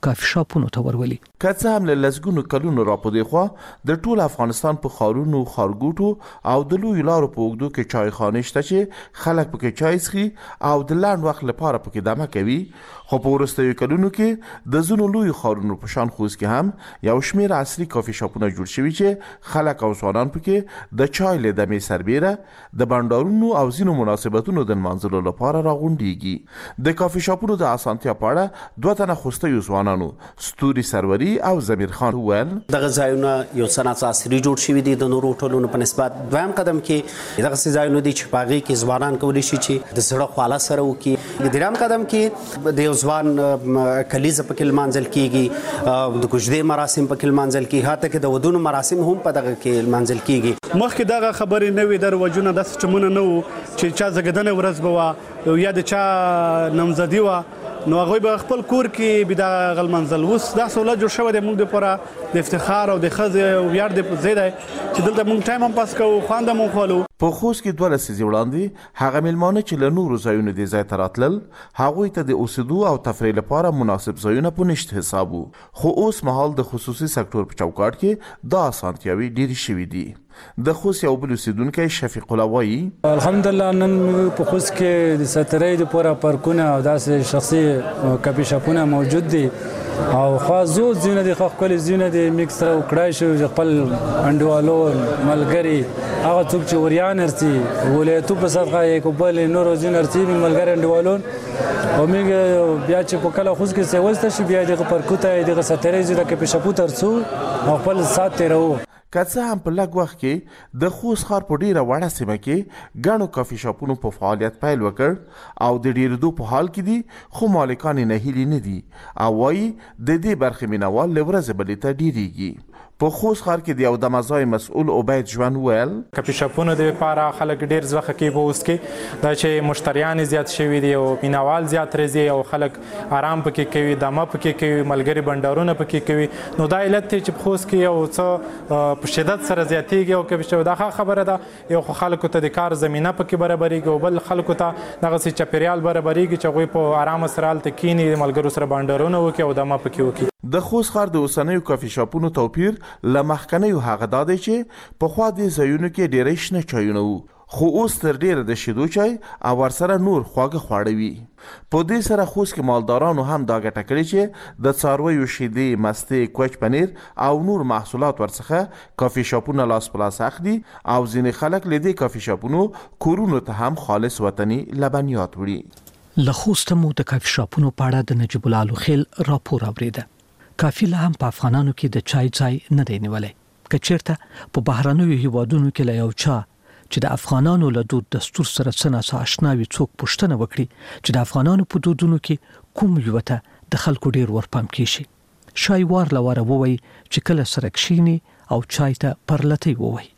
Speaker 2: کافي شاپونو ته ورولي.
Speaker 4: که څه هم له لسګونو کلونو راپدې خوا د ټول افغانستان په ښارونو، ښارګوټو او د لویو لارو په اوږدو کې چایخانې شته چې خلک پکې چای څښي او د لنډ وخت لپاره پکې دمه کوي، خو په وروستیو کلونو کې د ځینو لویو ښارونو په شان خوست کې هم یو شمېر عصري کافي شاپونه جوړ شوي چې خلک او ځوانان پکې د چای له دمې سربیره د بانډارونو او ځینو مناسبتونو د نمانځلو لپاره راغونډېږي. د کافي شاپونو د اسانتیا په اړه دوه تنه خوستیو ځوانانو ستوري سروري او زمیر خان وویل
Speaker 19: دغه ځایونه یو صنعت عصري جوړ شوي دي د نورو ټولونو په نسبت. دویم قدم کې دغه ځایونه دي چې په هغې کې ځوانان کولی شي چې د زړه خواله سره وکړي. دریم قدم کې د یو ځوان کلیزه پکې لمانځل کېږي، د کوژدې مراسم پکې لمانځل کېږي، حتی کې د ودونو مراسم هم په دغه کې لمانځل کېږي.
Speaker 6: مخکې دغه خبرې نه وي، دروجونه داسې چمونه نه وو چې چا زګدنه ورځ به وه یا د چا نمزدي وه نو هغوی به خپل کور کې به د غلمنځل. اوس دا سهولت جوړ شوی دی موږ دپاره د افتخار او د ښځې ویاړ دی ځای دی چې دلته موږ ټایم هم پاس کوو، خوند هم وخولو.
Speaker 4: په خوست کې 2 لسیزې وړاندې هغه میلمانه چې له نورو ځایونو دې ځای ته راتلل هغوی ته د اوسېدو او تفریح لپاره مناسب ځایونه په نشت حساب وو، خو اوس مهال د خصوصي سکتور په چوکاټ کې دا اسانتیاوې ډېرې شوي دي. د خوست یو بل اوسیدونکی شفیق الله وایي
Speaker 23: الحمدلله نن په خوست کې د ساترۍ لپاره پارکونه او داسې شخصي کافي شاپونه موجود دي او خاصو ځینې د خپل ځینې د میکس سره وکړای شو خپل انډوالو ملګری هغه څوک چې وریان ارتي ولایتو په صدقه یې کوبل نور ځین ارتي ملګری انډوالون او موږ بیا چې په کله خوست کې سیوسته شو بیا د پارکوته د ساترۍ زیره کې په شپو ترڅو او خپل سات تیرو.
Speaker 4: که څه هم په لږ وخت کې د خوست ښار په ډیره وړه سیمه کې ګڼو کافي شاپونو په فعالیت پیل وکړ او د ډیرېدو په حال کې دي، خو مالکان یې نهیلي نه دي او وایي د دې برخې مینوال له ورځې بلې ته ډیریږي. په خوست ښار کې د یو دمځای مسؤل عبید ژوند ویل
Speaker 24: کافي شاپونو د لپاره خلک ډیر ځوخه کوي په اوس کې دا چې مشتریان زیات شوي دي او مینوال زیات راځي او خلک آرام پکې کوي، دمه پکې کوي، ملګری بنډارونه پکې کوي. نو دا علت دی چې په خوست کې یو څه په شدت سره زیاتېږي او کافي شاپ دا خبره ده یو خو خلکو ته د کار زمینه پکې برابرېږي او بل خلکو ته دغسې چاپېریال برابرېږي چې هغوی په آرامه سره هلته کښېني، د ملګرو سره بانډارونه وکړي او دمه پکې وکړي.
Speaker 4: د خوست ښار د اوسنیو کافي شاپونو توپیر له مخکنیو هغه دا دی چې پخوا دې ځایونو کې ډېری شنه چایونه وو، خو اوس تر ډیره د شیدو چای او ورسره نور خواږه خواړه وي. په دې سره خوست کې مالدارانو هم دا ګټه کړې چې د څارویو شیدې، مستې، کوچ پنیر او نور محصولات ورڅخه کافي شاپونه لاس په لاس اخلي او ځینې خلک له دې کافي شاپونو کورونو ته هم خالص وطني لبنیات وړي.
Speaker 2: له خوست مو د کافي شاپونو په اړه د نجیب الله لوخیل راپور اوریده. کافي لا هم په افغانانو کې د چای ځای نه دی نیولی، که چیرته په بهرنیو هیوادونو کې له یو چا چې د افغانانو له دود دستور سره څه ناڅه آشنا وي څوک پوښتنه وکړي چې د افغانانو په دودونو کې کوم یوه ته د خلکو ډیر ورپام کېږي، شای وار له واره ووایي چې کله سره کښیني او چای ته پرلتی ووایي.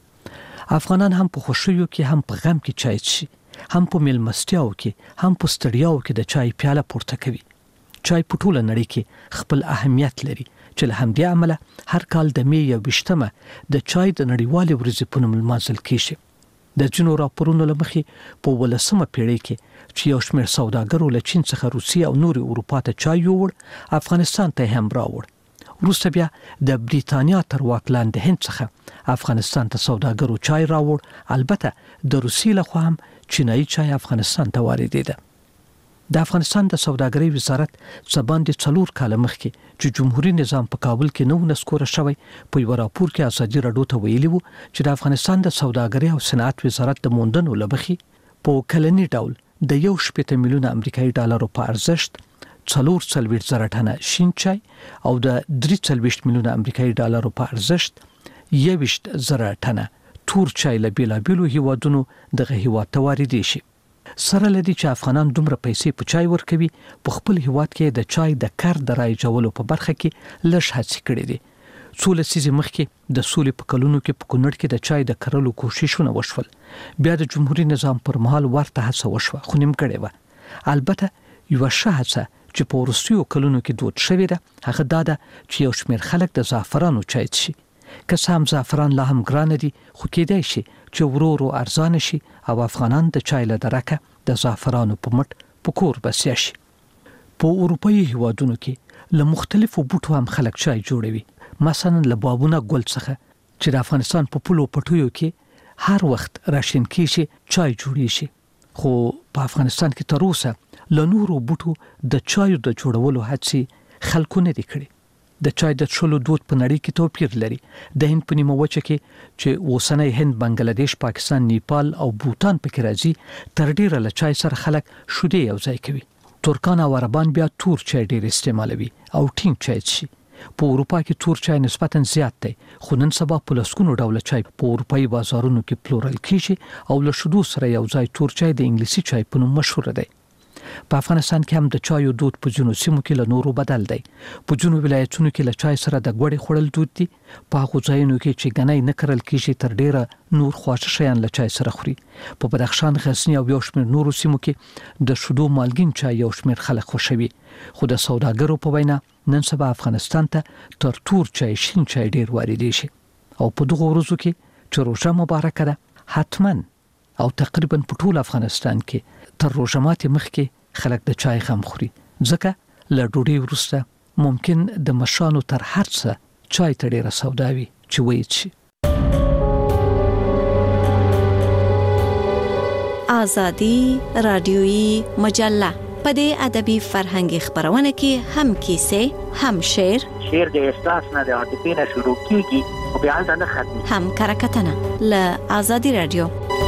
Speaker 2: افغانان هم په خوښیو کې هم په غم کې چای څښي، هم په میلمستیاو کې هم په ستړیاو کې د چای پیاله پورته کوي. چای په ټوله نړۍ کې خپل اهمیت لري چې له همدې امله هر کال د می 21 د چای د نړیوالې ورځې په نوم لمانځل کیږي. د ځینو راپورونو له مخې په 18مه پیړۍ کې چې یو شمېر سوداګرو له چین څخه روسیې او نورې اروپا ته چای یووړ، افغانستان ته هم راوړ. وروسته بیا د بریتانیا تر واک لاندې هند څخه افغانستان ته سوداګرو چای راوړ. البته د روسیې لخوا هم چینایي چای افغانستان ته واردېده. د افغانستان د سوداګرۍ وزارت څباندې 4 کاله مخکې چې جمهوریت نظام په کابل کې نو نسکوره شوی په یو راپور کې ازادي راډیو ته ویلي وو چې د افغانستان د سوداګرۍ او صنعت وزارت د موندنو لبخي په کلنی ډول د 1.8 میلیون امریکایي ډالرو په ارزښت 440 زره ټنه شین چای او د 340 میلیون امریکایي ډالرو په ارزښت 21 زره ټنه تور چای له بیلابیلو هیوادونو دغه هیواد ته واردېږي شي. سره لدی چې افغانان دومره پیسې په چای ورکوي، په خپل هیواد کې د چای د کار د رایجولو په برخه کې لږ هڅې کړې دي. څو لسیزې مخکې د سولې په کلونو کې په کونړ کې د چای د کرلو کوششونه وشول، بیا د جمهوریت نظام پر مهال ورته هڅه وشوه خو نیمګړې وه. البته یوه ښه هڅه چې په وروستیو کلونو کې دود شوې ده هغه دا ده چې یو شمېر خلک د زعفرانو چای څښي. که څه هم زعفران لا هم ګرانه دي خو کېدای شي چې ورو ورو ارزانه شي او افغانان د چای له درکه د زعفرانو په مټ په کور بسیا شي. په اروپایي هیوادونو کې له مختلفو بوټو هم خلک چای جوړوي. مثلا له بابونه ګل څخه چې د افغانستان په پولو پټیو کې هر وخت راشین کیږي چای جوړی شي. خو په افغانستان کې تر اوسه له نورو بوټو د چایو د جوړولو هڅې خلکو نه دي کړې. د چای د څښلو دود په نړۍ کې توپیر لري. د هند په نیمه وچه کې چې اوسنۍ هند، بنگلاديش، پاکستان، نیپال او بوتان پکې راځي، تر ډیره له چای سره خلک شودې یو ځای کوي. ترکان او عربان بیا تور چای ډیر استعمالوي او ټینګ چای څښي. په اروپا کې تور چای نسبتاً زیات دی، خو نن سبا په لسګونو ډوله چای په اروپایي بازارونو کې پلورل کیږي او له شودو سره یو ځای تور چای د انګلیسي چای په نوم مشهور دی. په افغانستان کې هم د چایو دود په ځینو سیمو کې له نورو بدل دی. په ځینو ولایتونو کې له چای سره د ګوړې خوړل دود دي. په هغو ځایونو کې چې ګنۍ نه کرل کیږي تر ډیره نور خواږه شیان له چای سره خوري. په بدخشان، غزنی او یو شمېر نورو سیمو کې د شودو مالګین چای یو شمېر خلک خوښوي. خو د سوداګرو په وینا نن سبا افغانستان ته تر تور چای شین چای ډیر واردېږي شي. او په دغه ورځو کې چې روژه مبارکه ده، حتما او تقریبا په ټول افغانستان کې تر روژه ماتې مخکې خلک د چای غم خوري، ځکه له ډوډۍ وروسته ممکن د مشانو تر هر څه چای ته ډیره سودا وي چې ویچي.
Speaker 22: آزادی رادیویی مجله په دې ادبي فرهنګي خبرونه کې هم کیسې، هم شعر
Speaker 8: د احساس نه د عاطفې نه شروع کیږي او بیا نه ختمي،
Speaker 22: هم کرکټنه له آزادی رادیو.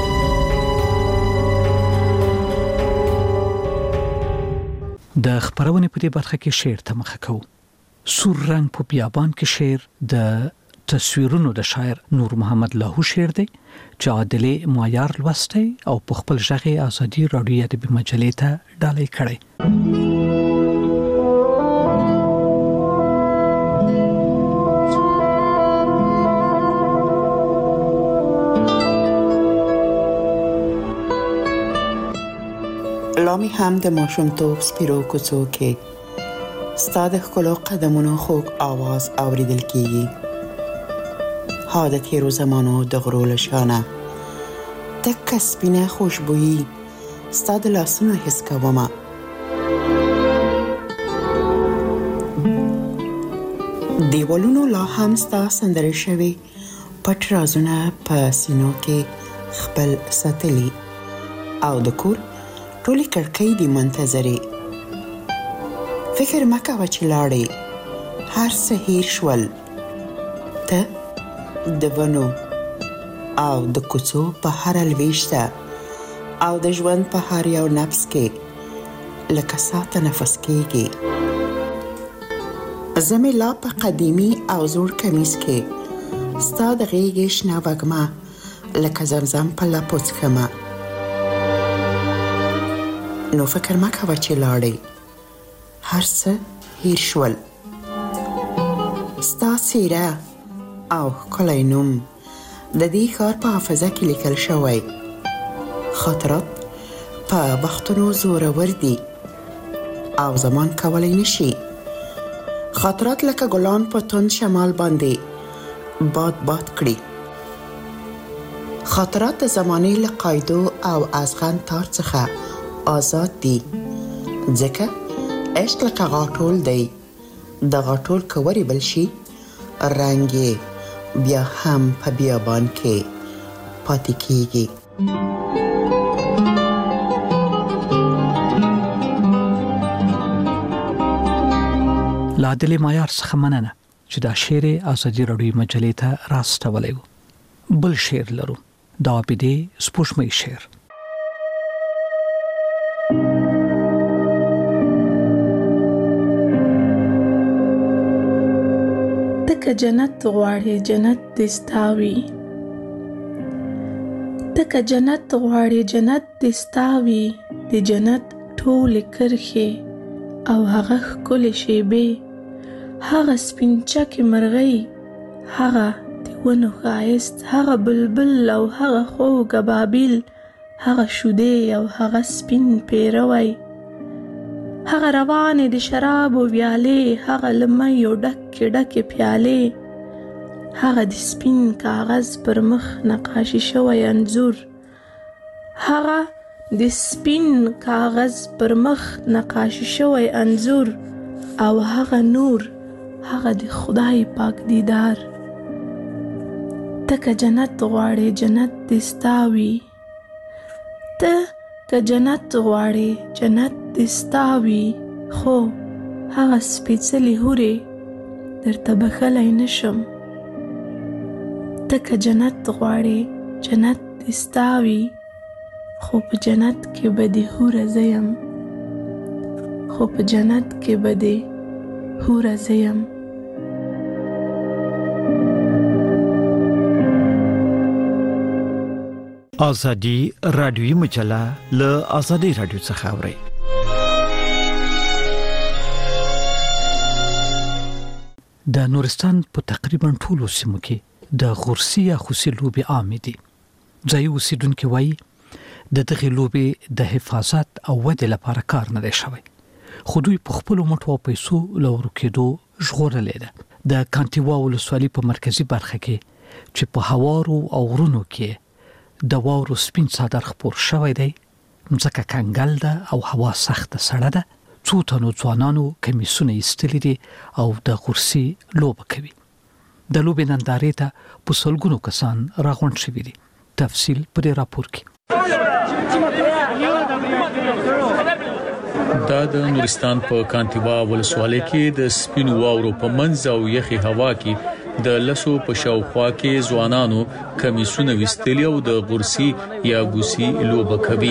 Speaker 2: د خبرونه په دې برخه کې شعر ته مخه کوو. سور رنگ په بیابان کې شعر د تصویرونو د شاعر نور محمد لاهو شعر دی چې عادلې معیار لوستی او په خپل ژغ آزادی رادیو ادبي مجلې ته ډالۍ کړی.
Speaker 9: لامی هم د ماشومتوب سپیرو کوڅو کې ستا د ښکلو قدمونو خوږ آواز اوریدل کیږي. ها د تیرو زمانو د غرو له شانه تکه سپینه خوشبویي ستا د لاسونو حس کومه. دیوالونو لا هم ستا سندرې شوي پټ رازونه په سینو کې خپل ساتلي او د کور ټولې کړکۍ دي منتظرې. فکر مه کوه چې لاړې، هر څه هیر شول. ته د ونو او د کوڅو په هر لویشته او د ژوند په هر یو نفس کې لکه ساته نفس کېږي. زه مې لا په قدیمي او زوړ کمیس کې ستا د غېږې شنه وږمه لکه زمزم په لپو څښمه. نو فکر مه کوه چې لاړې، هر څه هیر شول. ستا څېره او ښکلی نوم د دې ښار په حافظه کې لیکل شوی. خاطرات په وختونو زورور دي او زمان کولی نشي. خاطرات لکه ګلان په تند شمال باندې باد باد کړي. خاطرات د زمانې له قاعدو او ازغن تار څخه آزاد دي، ځکه عشق لکه غاټول دی. د غاټول که وریبل شي رنګ یې بیا هم په بیابان کې پاتې کیږي.
Speaker 2: له عادلې معیار څخه مننه چې دا شعر آزادي رادیو مجلې ته راستولی و. بل شعر لرو، د عابدې سپوږمۍ شعر.
Speaker 10: تکه جنت غواړي جنت دې ستا وي، تکه جنت غواړي جنت دې ستا وي، د جنت ټولې کرښې او هغه ښکلې شیبې، هغه سپینچکې مرغۍ، هغه د ونو ښایست، هغه بلبل او هغه خوږ ابابیل، هغه شودې او هغه سپین پیروی، هغه روانې د شرابو ویالې، هغه له میو ډکې ډکې پیالې، هغه د سپین کاغذ پر مخ نقاشي شوی انځور، هغه د سپین کاغذ پر مخ نقاشي شوی انځور، او هغه نور هغه د خدای پاک دیدار. ته که جنت غواړې جنت دې ستا وي، ته که جنت غواړې جنت دې ستا وي، خو هغه سپېڅلې حورې درته بښلی نشم. ته که جنت غواړې جنت دې ستا وي، خو په جنت کې به دې حوره زه یم، خو په جنت کې به دې حوره زه یم.
Speaker 5: ازادي رادیوي مجله له ازادي رادیو څخه اوري.
Speaker 2: د نورستان په تقریبا ټولو سیمو کې د غورسي یا خوسي لوبې عامې دي. ځایي اوسیدونکي وایي د دغې لوبې د حفاظت او ودې لپاره کار نه دی شوی، خو دوی په خپلو مټو او پیسو له ورکېدو ژغورلې ده. د کانټیوا ولسوالۍ په مرکزي برخه کې چې په هوارو او غرونو کې د واورو سپین څادر خپور شوی دی، ځکه کنګل ده او هوا سخته سړه ده. څو تنو ځوانانو کمیسونه ایستلي دي او د غورسي لوبه کوي. د لوبې نندارې ته په سلګونو کسان راغونډ شوي دي. تفصیل په دې راپور کې.
Speaker 11: دا د نورستان په کانټیوا ولسوالۍ کې د سپینو واورو په منځ او یخي هوا کې د لسو په شاوخوا کې ځوانانو کمیسونه وستلي او د غورسي یا ګوسي لوبه کوي.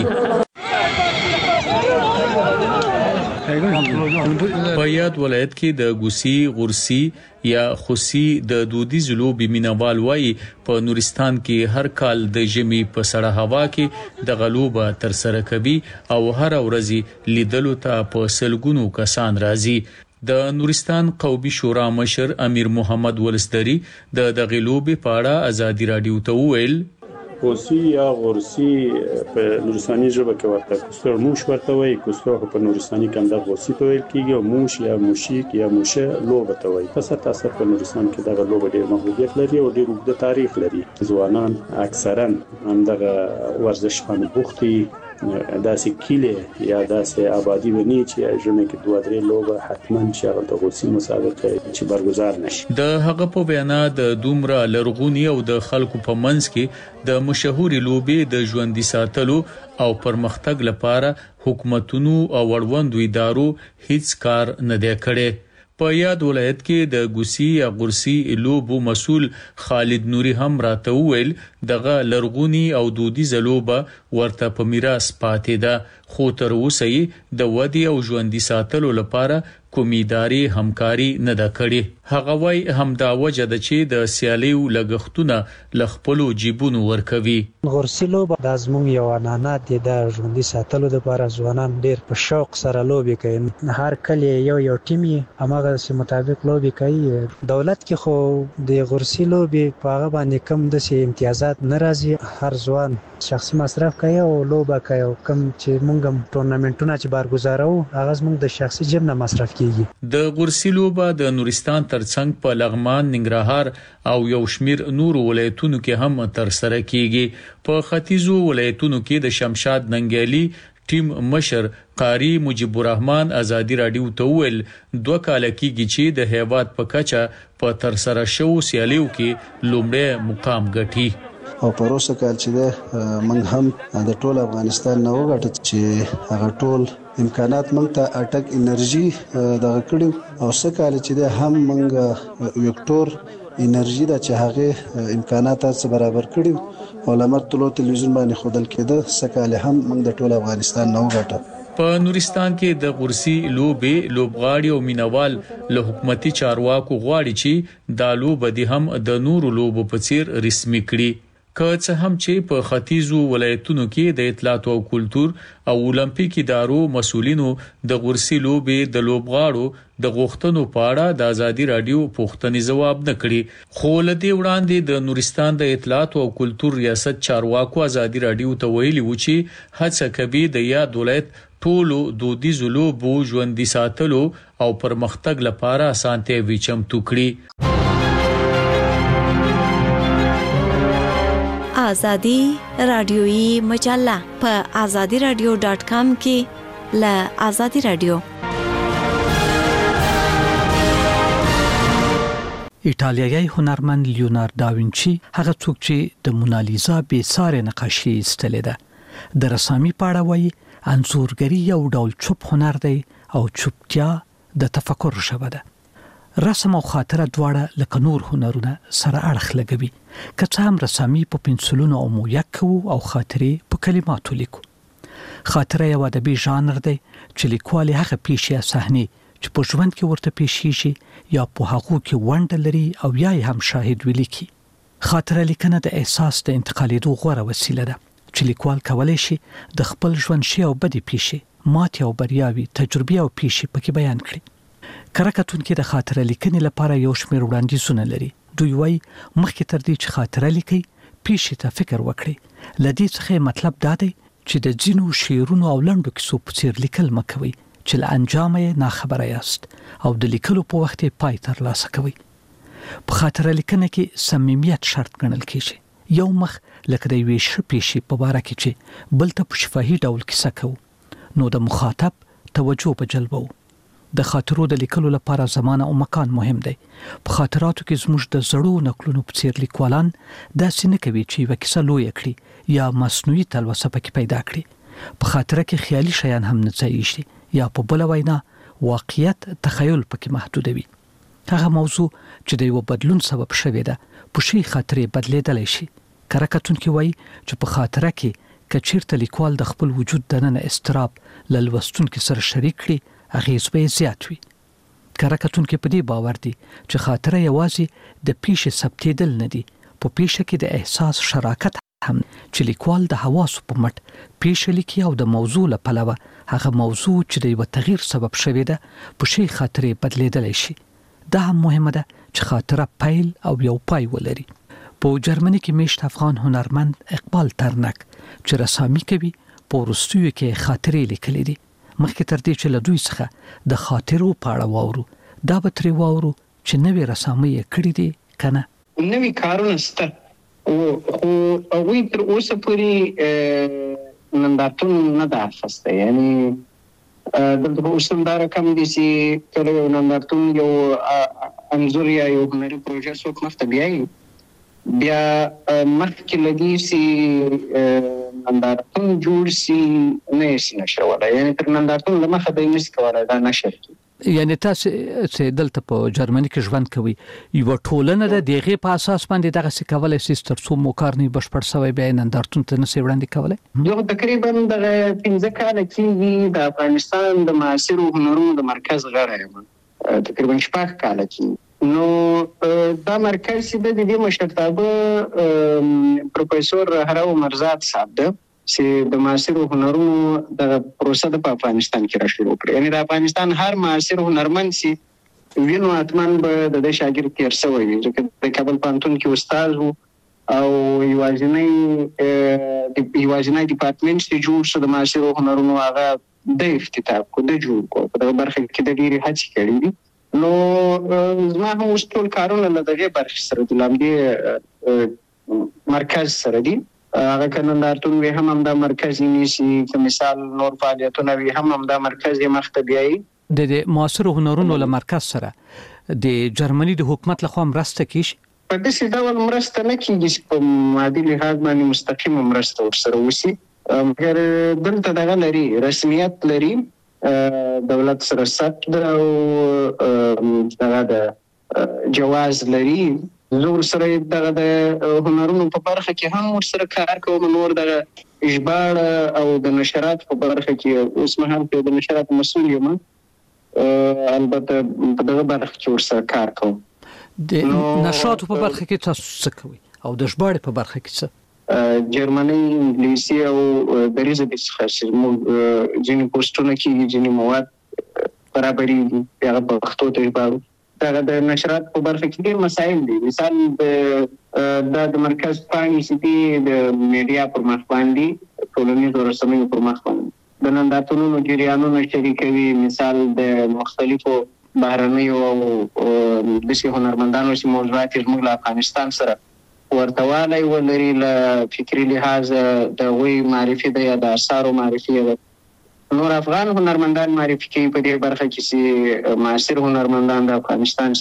Speaker 11: په یاد ولایت کې د ګوسي، غورسي یا خوسي د دودیز لوبې مینوال وایي په نورستان کې هر کال د ژمي په سړه هوا کې د غلوبه تر سره کوي او هر ورځ لیدلو ته په سلګونو کسان راځي. د نورستان قومي شورا مشر امیر محمد ولستری د دغه لوبې په اړه ازادي رادیو ته وویل:
Speaker 12: خوسي یا غورسي په نورستاني ژبه کې ورته کوستر موش ورته وایي، کوستر په نورستاني کې هم د غورسي په ویل کېږي، او موش یا موشیک یا موشه لوبه ته وایي. پس تاسو په نورستان کې دغه لوبه ډېر محبوبیت لري او ډېر اوږد تاریخ لري. ځوانان اکثرا هم دغه ورزش باندې بوخت دي. داسې کیله یا داسې آبادی ونی چې ژمه کې دوه درې لوبه حتما چې هغه د غوسي مسابقه چې برگزار نشي.
Speaker 11: د هغه په بیان د دومره لرغونی او د خلکو په منځ کې د مشهوري لوبې د ژوندۍ ساتلو او پرمختګ لپاره حکومتونو او وړوندو ادارو هیڅ کار نه دی کړی. په یاد ولایت کې د ګوسي یا غورسي لوبو مسؤل خالد نوري هم راته وویل دغه لرغونی او دودیزه لوبه ورته په میراث پاتې ده، خو تر اوسه د ودې او ژوندۍ ساتلو لپاره کومې ادارې همکاري نه ده کړې. هغه وایي همدا وجه ده چې د سیالیو لګښتونه له خپلو جیبونو ورکوي.
Speaker 13: غورسي لوبه د زموږ یو عنعنه ده، د ژوندۍ ساتلو لپاره ځوانان ډېر په شوق سره لوبې کوي. هر کله یو ټیم همغه مطابق لوبې کوي. دولت کې خو د غورسي لوبې په هغه باندې کم د امتیازات نه راځي. هر ځوان شخصي مصرف کوي او لوبه کوي. کم چې موږ ټورنمنټونه چې برگزارو هغه موږ د شخصي جیب نه مصرف کوي.
Speaker 11: د غورسي لوبه د نورستان ترڅنګ په لغمان، ننګرهار او یو شمیر نور ولایتونو کې هم تر سره کیږي. په ختیځو ولایتونو کې د شمشاد ننګیالي ټیم مشر قاری مجيب الرحمن ازادي رادیو ته ویل 2 کال کېږي چې د هیواد په کچه په تر سره شو سیالیو کې لومړی مقام ګټي.
Speaker 14: او پروسه کال چې ده موږ هم د ټول افغانستان نه وګټل چې هغه ټول امکانات موږ ته اټک انرژي دغه کړو او سکهاله چې ده هم موږ وکټور انرژي د چې هغه امکانات سره برابر کړو او لمر طلوع تلویزیون باندې خودل کېده سکهاله هم موږ د ټول افغانستان نه وګټل.
Speaker 11: په نورستان کې د غورسي لوبې لوبغاړي او مینوال له حکومتي چارواکو غواړي چې دا لوبه دي هم د نورو لوبو په څیر رسمي کړي. که څه هم چې په ختیځو ولایتونو کې د اطلاعات او کلتور او اولمپیک ادارو مسؤلینو د غورسي لوبې د لوبغاړو د غوښتنو په اړه د ازادي رادیو پوښتنې ځواب نه کړي، خو لدې وړاندې د نورستان د اطلاعات او کلتور ریاست چارواکو ازادي رادیو ته ویلي و چې هڅه کوي د یاد ولایت ټولو دودیزو لوبو ژوندۍ ساتلو او پرمختګ لپاره اسانتیاوې چمتو کړي.
Speaker 22: آزادی رادیویی مجله په azadiradio.com کې له آزادی رادیو.
Speaker 2: ایټالیایی هنرمند لیوناردو داوینچي هغه څوک چې د مونالیزا بې ساري نقاشي ایستلې ده د رسامي په اړه وایي انځورګري یو ډول چوپ هنر دی او چوپتیا د تفکر ژبه ده رسم او خاطره دواړه لکه نور هنرونه سره اړخ لګوي که څه هم رسامي په پنسلونو او مویک کوو او خاطرې په کلماتو لیکو خاطره یو ادبي ژانر دی چې لیکوال هغه پیښې یا صحنې چې په ژوند کې ورته پیښیږي یا په هغو کې ونډه لري او یا هم شاهد ولیکي خاطره لیکنه د احساس د انتقالېدو غوره وسیله ده چې لیکوال کولای شي د خپل ژوند شی او بدی پیښې ماتې او بریاوي تجربې او پیښې پکې بیان کړي کارکتونکو د خاطره لیکنې لپاره یو شمېر وړاندیزونه لري دوی وايي مخکې تر دې چې خاطره لیکي پیښې ته فکر وکړي لدې څخه مطلب دا دی چې د ځینو شعرونو او لنډو کیسو په څیر لیکل مکوي چې له انجام یې ناخبره یاست او د لیکلو په وخت یې پای ترلاسه کوي په خاطره لیکنه کې صمیمیت شرط ګڼل کیږي یو مخ لکه د یوې ښې پیښې په باره کې چې بل ته په شفاهي ډول کیسه کوو نو د مخاطب توجه به جلبوو د خاطرو د لیکلو لپاره زمانه او مکان مهم دی په خاطراتو کې زموږ د زړو نقلونو په څیر لیکوالان داسې نه کوي چې یوه کیسه لویه کړي یا مصنوعي تلوسه پکې پیدا کړي په خاطره کې خیالي شیان هم نه ځایږي یا په بل وینا واقعیت تخیل پکې محدودوي هغه موضوع چې د یو بدلون سبب شوی ده په شي خاطرې بدلیدلی شي کارکتونکو وایي چې په خاطره کې کچیرته لیکوال د خپل وجود دننه استراب للوستونکو سره شریک کړي اغیز به زیات وي کارکتونکو په دې باور دي چې خاطره یوازې د پیښې ثبتېدل نه دي په پیښه کې د احساس شراکت هم چې لیکوال د حواسو په مټ پیښه لیکي او د موضوع له پلوه هغه موضوع چې د یو تغییر سبب شوی ده په شي خاطرې بدلیدلی شي دا هم مهمه ده چې خاطره پیل او یو پای ولري په جرمني کې میشت افغان هنرمند اقبال ترنک چې رسامي کوي په وروستیو کې خاطرې لیکلې دي مخکې تر دې چې له دوی څخه د خاطرو په اړه واورو دا به ترې واورو چې نوې رسامي یې کړې دي که نه
Speaker 20: نوي کارونه شته خو هغوی تر اوسه پورې نندارتون نه ده اخیستی یعنې دلته به اوس هم دا رقم دي چې کله یو نندارتون یو انځور یا یو هنري پروژه څوک مخته بیایي بیا مخکې له دې چې نندارتون جوړ سي نه یې شي نشرولی یعنې تر نندارتون له مخه به یې نشي کولی دا نشر کړي
Speaker 2: یعنی تاسو چې دلته په جرمني کې ژوند کوي یو ټولنه د دغه په اساس باندې دغه څه کولای شي ترڅو مو کار نه بشپړ شوی به نندارتون ته نشي وړاندې کولای
Speaker 20: یو تقریبا د 15 کال کې د افغانستان د معاصرو هنرونو د مرکز غړی یم تقریبا 6 کال کې نو دا مرکز چې د دې مشرتابه پروفیسور هراو مرزاد صاحب ده چې د معاصرو هنرونو د پروسه په افغانستان کې را شروع کړې یعنی د افغانستان هر معاصر هنرمند چې وینو اتمن به د شاګرد تیر شوی وي ځکه د کابل پوهنتون کې استاد وو او یوازینی ډپارټمنټ چې جوړ شو د معاصرو هنرونو هغه د افتتاح کو د جوړ کو په دغه برخه کې د ډېرې هڅې کړې دي نو زما هم اوس ټول کارونه له دغه برخې سره د لامدې مرکز سره دي هغه کنندارتون وی هم دا مرکز نیسی که مثال نور فعالیتونه وی هم دا مرکز مخته بیایي
Speaker 2: د معاصر هنرونو له مرکز سره د جرمني د حکومت لخوا مرسته کیږي
Speaker 20: په دې ډول مرسته نه کیږي په مادي لحاظ باندې مستقیم مرسته ورسره وسی مګر دلته دغه لري رسمیت لري دولت سره ثبت او دغه د جواز لري زور سره دغه د هنرونو په برخه کې هم ورسره کار کوم نور د اجبار او د نشرات په برخه کې اوس مهال په د نشرات مسؤل یم البته په دغه برخه کې ورسره کار کوم
Speaker 2: د نشرات په برخه کې تاسو څه کوي او د اجبار په برخه کې څه
Speaker 20: جرمني انګلیسي او دریزه د څخه موږ ځینې پوسټونه کې ځینې مواد برابرېږي هغه په پښتو ته ژباړو دا د نشرات په برخه کې ډېر مسایل دي مثال د مرکز پاڼې چې دي د میډیا پر مخ باندې ټولنیزو رسنیو پر مخ باندې د نندارتونونو جریانونه شریکوي مثال د مختلفو بهرنیو او داسې هنرمندانو چې موضوعات یې زموږ له افغانستان سره ورته والی ولري له فکري لحاظ د هغوی معرفي ده یا د اثارو معرفي ده نور افغان هنرمندان معرفي کوي په دې برخه کې چې معاصر هنرمندان د افغانستان چې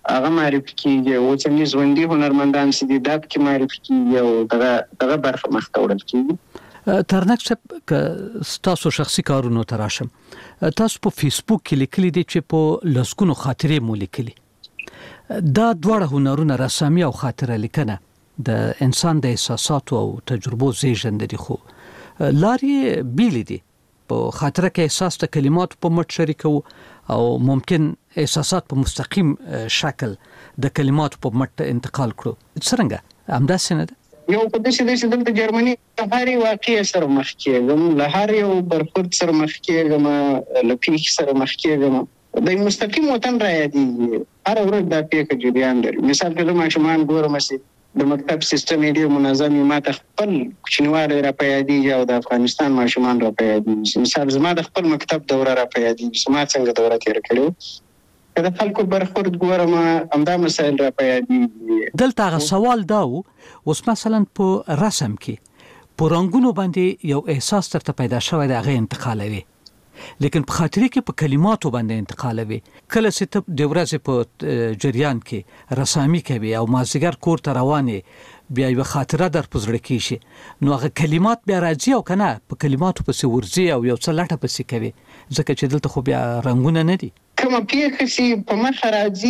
Speaker 20: هغه معرفي کیږي او اوسني ژوندي هنرمندان چې دي دا پکې معرفي کیږي او دغه برخه مخته وړل کیږي.
Speaker 2: ترنک صاحب که تاسو شخصي کارونو ته راشم، تاسو په فیسبوک کې لیکلي دي چې په لسګونو خاطرې مو لیکلي. دا دواړه هنرونه رسامي او خاطره لیکنه د انسان د احساساتو او تجربو زیږنده دي، خو لارې بیلې دي. په خاطره کې احساس د کلماتو په مټ شریکو او ممکن احساسات په مستقیم شکل د کلماتو په مټ انتقال کړو. څنګه همداسې نه ده؟
Speaker 20: یو په دې د جرمني هرې واقعي سره مخ کېږم، له هر یو برخورد سره مخ کېږم، له پیښې سره مخ کېږم. د مستقیم وطن را یادېږي، هره ورځ دا پیښه جریان لري. مثال که زه ماشومان ګورم چې د مکتب سیستم یې ډېر منظم وي، ما ته خپل کوچنیوالی را په یادېږي او د افغانستان ماشومان را په یادېږي. مثال زما د خپل مکتب دوره را په یادېږي چې ما څنګه دوره تېره کړې وه. که د خلکو برخورد ګورم همدا مسایل را په یادېږي.
Speaker 2: دلته هغه سوال دا و، اوس مثلا په رسم کې په رنګونو باندې یو احساس درته پیدا شوی دی، هغه انتقالوي، لیکن په خاطرې کې په کلماتو باندې انتقالوي. کله چې ته د ورځې په جریان کې رسامي کوي او مازدیګر کور ته روانې، بیا یوه خاطره در په زړه کېږي، نو هغه کلمات بیا راځي او که نه په کلماتو پسې ورځي او یو څه لټه پسې کوي، ځکه چې دلته خو بیا رنګونه نه دي.
Speaker 20: کومه پیښه چې په مخه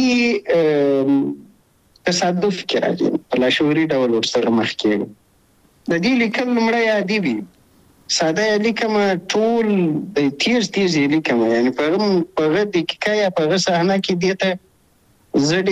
Speaker 20: راځي تصادف کې راځي، په لاشعوري ډول ورسره مخ کېږي. د دې لیکل لومړی عادي وي، ساده لیکم، ټول د تیز لیکم، یعنی په هغه دقیقه یا په هغه صحنه کې دې ته زه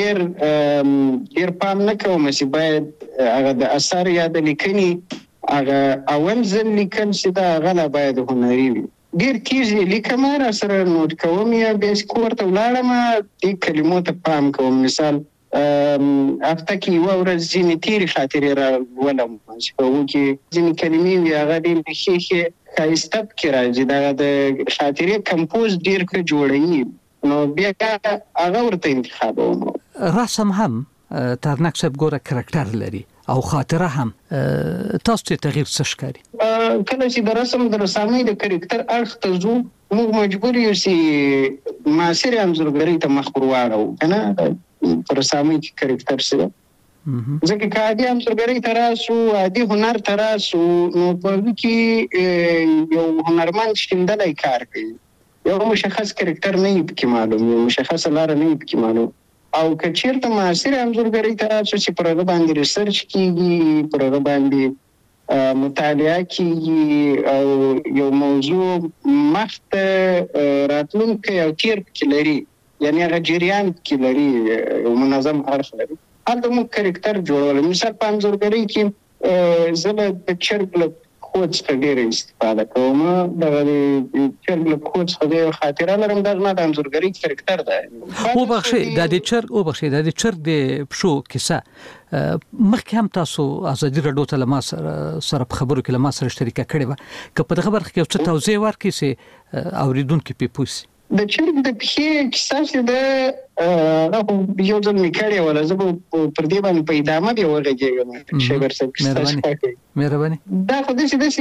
Speaker 20: ډېر پام نه کوم چې باید هغه د اثر یا د لیکنې هغه اول ځل لیکل چې دا هغه لا باید هنري وي. ډېر تیز لیکم، را سره نوټ کوم یا بیا کور ته ولاړم دې کلمو ته پام کوم. مثال هفته کې یوه ورځ ځینې تېرې خاطرې راولم چې په هغو کې ځینې کلمې وي هغه ډېرې ښې ښایسته پکې راځي، دغه د خاطرې کمپوز ډېر ښه جوړوي، نو بیا هغه ورته انتخابوم.
Speaker 2: رسم هم ترنک صاحب ګوره کرکټر لري او خاطره هم، تاسو ته تغییر څه ښکاري؟
Speaker 20: کله چې د رسم د رسامۍ د کرکټر اړخ ته ځو، موږ مجبور یو چې معاصرې انځورګرۍ ته مخ ور واړوو، که نه په رسامۍ کې کرکټر سره. ځکه که عادي انځورګرۍ ته راسو، عادي هنر ته راسو، نو په هغه کې یو هنرمند شیندلی کار کوي، یو مشخص کرکټر نه وي پکې معلوم، یو مشخصه لاره نه وي پکې معلوم. او که چېرته معاصرې انځورګرۍ ته راسو چې پر هغه باندې ریسرچ کېږي، پر هغه باندې مطالعه کېږي او یو موضوع مخ ته راتلونکی او تیر پکې لري، یعنی هغه جریان کې لري، یو منظم اړخ لري، هلته موږ کرکټر جوړولی. مثال په انځورګرۍ کې زه د چرګ له پښو څخه ډېره استفاده کوم، دغه د چرګ له پښو څخه د یو خاطره لرم، دا زما د انځورګرۍ کرکټر دی.
Speaker 2: وبخښئ، دا د چرګ د پښو کیسه مخکې هم تاسو ازادي راډیو ته له ما سره په خبرو کې له ما سره شریکه کړې وه، که په دغه برخه کې یو څه توضیح ورکړئ چې اورېدونکي پرې پوه شي.
Speaker 20: د چرګ د پښې کیسه چې ده یو ځل مې کړې وله، زه به پر دې باندې په ادامه بیا وغږېږم. شیبر صاحب
Speaker 2: مهرباني.
Speaker 20: دا خو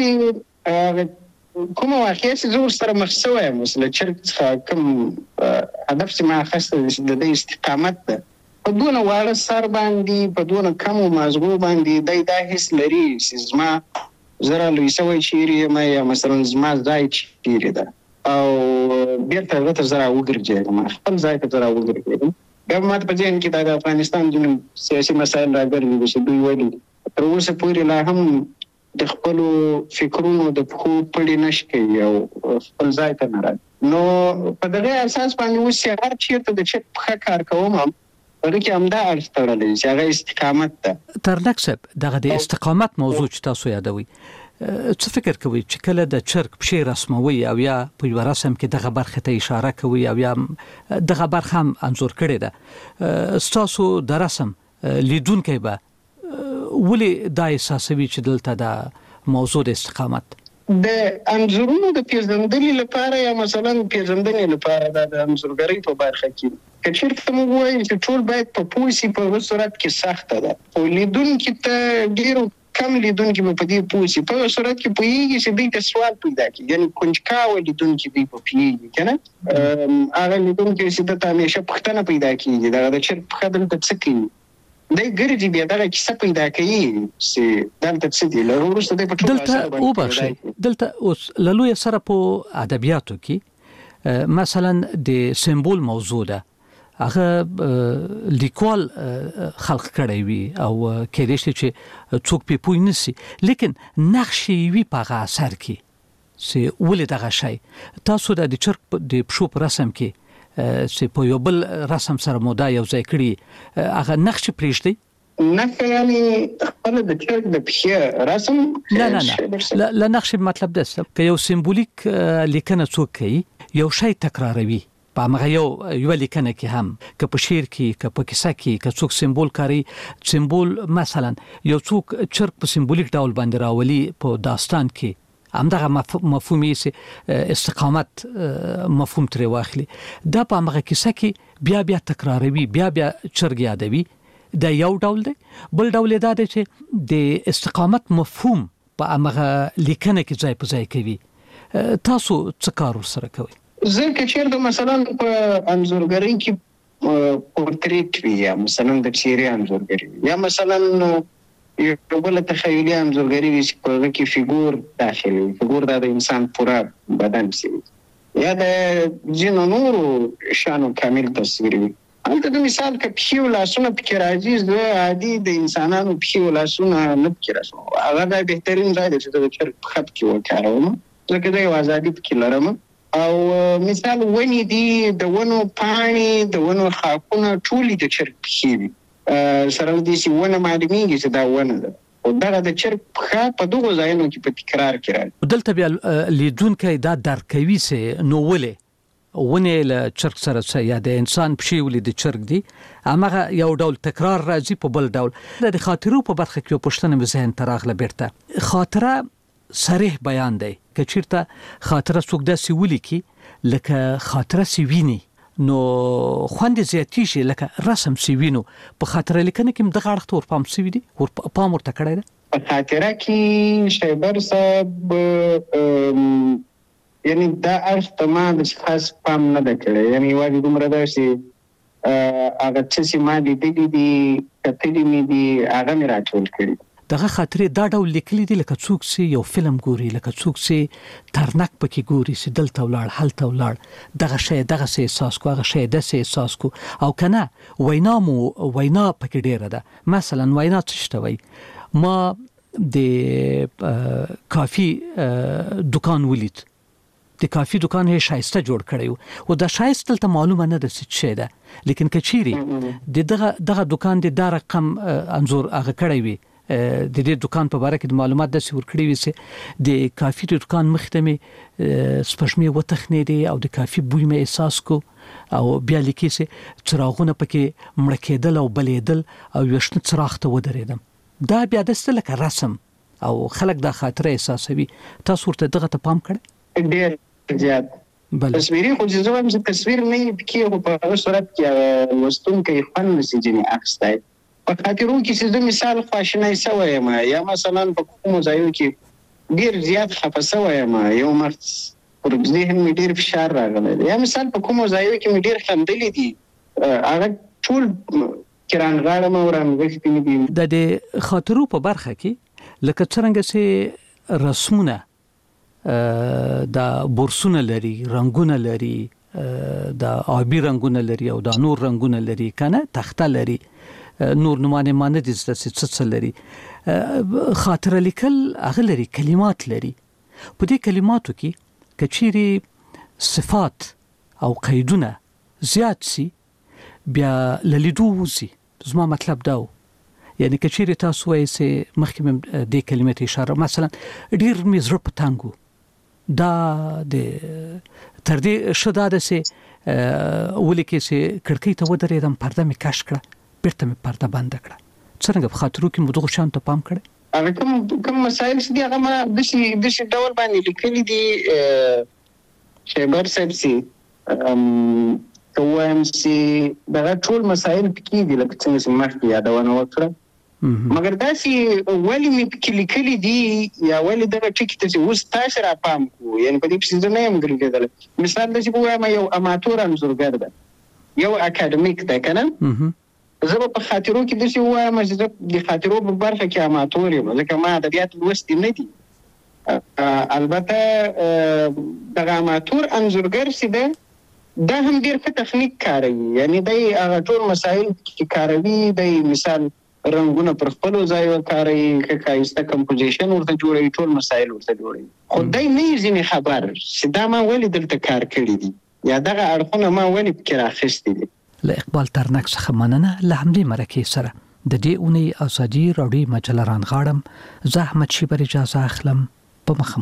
Speaker 20: داسې کومه واقعه چې زه ورسره مخ شوی یم، اوس له چرګ څخه کوم هدف چې ما اخیستی دی چې د دې استقامت ده، په دونه واړه سر باندې، په دونه کمو مازغو باندې دی دا حس لري چې زما زه را لوی شوی چیرې یم، یا مثلا زما ځای چیرې ده، او بیرته هغه ته زه راوګرځېږم، خپل ځای ته زه راوګرځېږم. بیا به ماته په ذهن کې د افغانستان ځینې سیاسي مسایل راګرځي چې دوی ولې تر اوسه پورې لا هم د خپلو فکرونو د پښو پړې نه شي کوي او خپل ځای ته نه راځي. نو په دغه اساس باندې اوس چې هر چېرته د چرګ پښه کار کوم، هغه کې همدا اړخ تړلی چې هغه استقامت ده.
Speaker 2: ترنک صاحب، دغه د استقامت موضوع چې تاسو یادوي، څه فکر کوئ چې کله د چرګ پښې رسموي او یا په یوه رسم کې دغه برخې ته اشاره کوي او یا دغه برخه هم انځور کړې ده، ستاسو د رسم لیدونکی به ولې دا احساسوي چې دلته د موضوع د استقامت
Speaker 20: د انځورونو د پیژندنې لپاره یا مثلا پیژندنې لپاره د انځورګرۍ په برخه کې که چېرته موږ وایو چې ټول باید په پوه شي، په هغه صورت کې سخته ده، خو لیدونکي ته ډېرو کم لیدونکي په دې پوه شي. په صورت کې پوهېږي چې دوی ته سوال پیدا کړي، یعنې کنجکاوه لیدونکي دوی په پوهېږي که نه. هغه لیدونکي چې ده ته همیشه پوښتنه پیدا کېږي دغه د چرګ پښه دلته څه کوي، دی ګرځي بیا دغه کیسه پیدا کوي چې دلته څه دي. له وروسته دی په ټول
Speaker 2: دلته وبخښئ، دلته اوس له لویه سره په ادبیاتو کې مثلا د سمبول موضوع ده، هغه لیکوال خلق کړی وي او کېدای شي چې څوک پې پوه نه شي، لیکن نقش یې وي په هغه اثر کې چې ولې دغه شی تاسو د چرګ د پښو په رسم کې چې په یو بل رسم سره مو دا یو ځای کړي، هغه نقش پرېږدئ.
Speaker 20: نقش یعنې خپله د چرګ د پښې رسم
Speaker 2: نه له نقش مطلب ده که یو سمبولیک لیکنه څوک کوي یو شی تکراروي په هغه یو لیکنه کې هم، که په شعر کې که په کیسه کې که څوک سمبول کاري، سمبول مثلا یو څوک چرګ په سمبولیک ډول باندې راولي په داستان کې، همدغه مفهوم یې استقامت مفهوم ترې واخلي، دا په هغه کیسه کې بیا تکراروي، بیا چرګ یادوي. دا یو ډول دی. بل ډول دا دی چې د استقامت مفهوم په هغه لیکنه کې ځای په ځای کوي. تاسو څه کار ورسره کوئ؟
Speaker 20: زه که چېرته مثلا په انځورګرۍ کې پورتریټ وي یا مثلا د څېرې انځورګري وي یا مثلا یو بله تخیلي انځورګري وي چې په هغه کې فیګور داخل وي، فیګور دا د انسان پوره بدن پسې یا د ځینو نورو شیانو کامل تصویر وي. هلته د مثال که پښې و لاسونه پکې راځي، زه عادي د انسانانو پښې و لاسونه نه پکې رسوم، هغه دا بهترین ځای دی چې زه د چرګ پښه پکې وکاروم، ځکه زه یو ازادي پکې لرم. او مثال ونې دي، د ونو پاڼې، د ونو خاکونه ټولې د چرګ پښې وي، سره له دې چې ونه معلومیږي چې دا ونه ده، او دغه د چرګ پښه په دغو ځایونو کې په تکرار کې راځي.
Speaker 2: دلته بیا لیدونکی دا درک کوي چې نو ولې ونې له چرګ سره څه یا د انسان پښې ولې د چرګ دي، هماغه یو ډول تکرار راځي. په بل ډول د خاطرو په برخه کې یو پوښتنه مې ذهن ته راغله بیرته، خاطره صریح بیان دی. که چیرته خاطره څوک داسې ولیکي لکه خاطره سي ویني نو خوند زیاتی شي، لکه رسم سي وینو په خاطره لیکنه کې دغه اړخ ته ورپام سوي دي، ورپام ورته کړی دی.
Speaker 20: په خاطره کې شیبر صاحب یعنی دا اړخ ته ما د خاص پام نه ده کړی، یعنی یوازې دومره ده چې هغه څه چې ما لیدلي دي کتلي مې دي هغه مې راټول کړي.
Speaker 2: دغه خاطرې دا ډول لیکلي دي لکه څوک چې یو فلم ګوري، لکه څوک چې ترنک پکې ګوري چې دلته ولاړ هلته ولاړ، دغه شی دغسې احساس کو، هغه شی داسې احساس کو. او که نه وینا پکې ډېره ده. مثلا وینا څه شته وایي، ما د کافي دکان ولید، د کافي دکان یې شایسته جوړ کړی و، او دا شایسته دلته معلومه نه ده چې څه ده، لیکن که چیرې دغه دکان د دا رقم انځور هغه کړی وي، د دې دکان په باره کې د معلومات داسې ورکړي وي چې د کافي د دکان مخې ته مې سپږمې وتخنېدې او د کافي بوی مې احساس کو، او بیا لیکي چې څراغونه پکې مړه کېدل او بلېدل او یو شنه څراغ ته ودرېدم. دا بیا داسې لکه رسم او خلک دا خاطره احساسوي. تاسو ورته دغه ته پام کړی؟
Speaker 20: ډېر زیات تصویري، خو چې زه وایم چې تصویر نه وي پکې، خو په هغه صورت کې لوستونکی خوند نشي ځینې اخیستی. په خاطرو کې چې زه مثال خواشینی شوی یم یا مثلا په کومو ځایو کې ډېر زیات خفه شوی یم، یو وخت پر ذهن مې ډېر فشار راغلی دی، یا مثال په کومو ځایو کې مې ډېر خندلي دي، هغه ټول کې رانغاړم او رانغښتي مې دي.
Speaker 2: د خاطرو په برخه کې لکه څرنګه چې رسمونه د بورسونه لري، رنگونه لري، د آبي رنگونه لري او د نور رنگونه لري، کنه تخته لري، نور نمانه مانه دي څه لري. خاطره لیکل هغه لري، کلمات لري. په دې کلماتو کې کچيري صفات او قیدونه زیات سي بیا للیدو وزي. زما مطلب دا و، یعنی کچيري تاسو وایي چې مخکې د کلمې اشاره مثلا ډیر مې زړه په تانګو، دا د تر دې شدا ده چې ولیکي چې کړکۍ ته ودرېدم، پرده مې کش کړه، بیرته مې پرده بنده کړه. څرنګه په خاطرو کې مو دغه شان ته پام کړی؟
Speaker 20: هغه کوم مسایل چې دي هغه ما داسې ډول باندې لیکلي دي شیبر صاحب چې که وایم چې دغه ټول مسایل پکې دي لکه څنګه چې مخکې یادونه وکړه، مګر داسې ولی می کلی دی یا ولی دغه ټکی ته اوس تاسو را پام کو یعنی په دې پسې نه یم ګرځیدل مثال د چې وایم یو اماتور انځورګر ده یو اکیډمیک ده کنه زه په خاطرو کې د څه وایم چې د خاطرو په برخه کې اماتور یم ځکه ما ادبیات لوستي نه دي البته دغه اماتور انځورګر سي ده دا هم ډېر ښه تخنیک کاروي یعنی دی هغه ټول مسایل چې کاروي دی مثال رنګونه پر خپل ځای کاروي ښایسته کمپوزیشن ورته جوړوي ټول مسایل ورته جوړوي خو دی نه ځینې خبر چې دا ما ولې دلته کار کړی دي یا دغه اړخونه ما ولې پکې راخیستي دي
Speaker 2: له اقبال ترنک څخه مننه له همدې مرکې سره د دې اونۍ ازادي راډیو مجله رانغاړم زه احمد شیبر اجازه اخلم په مخه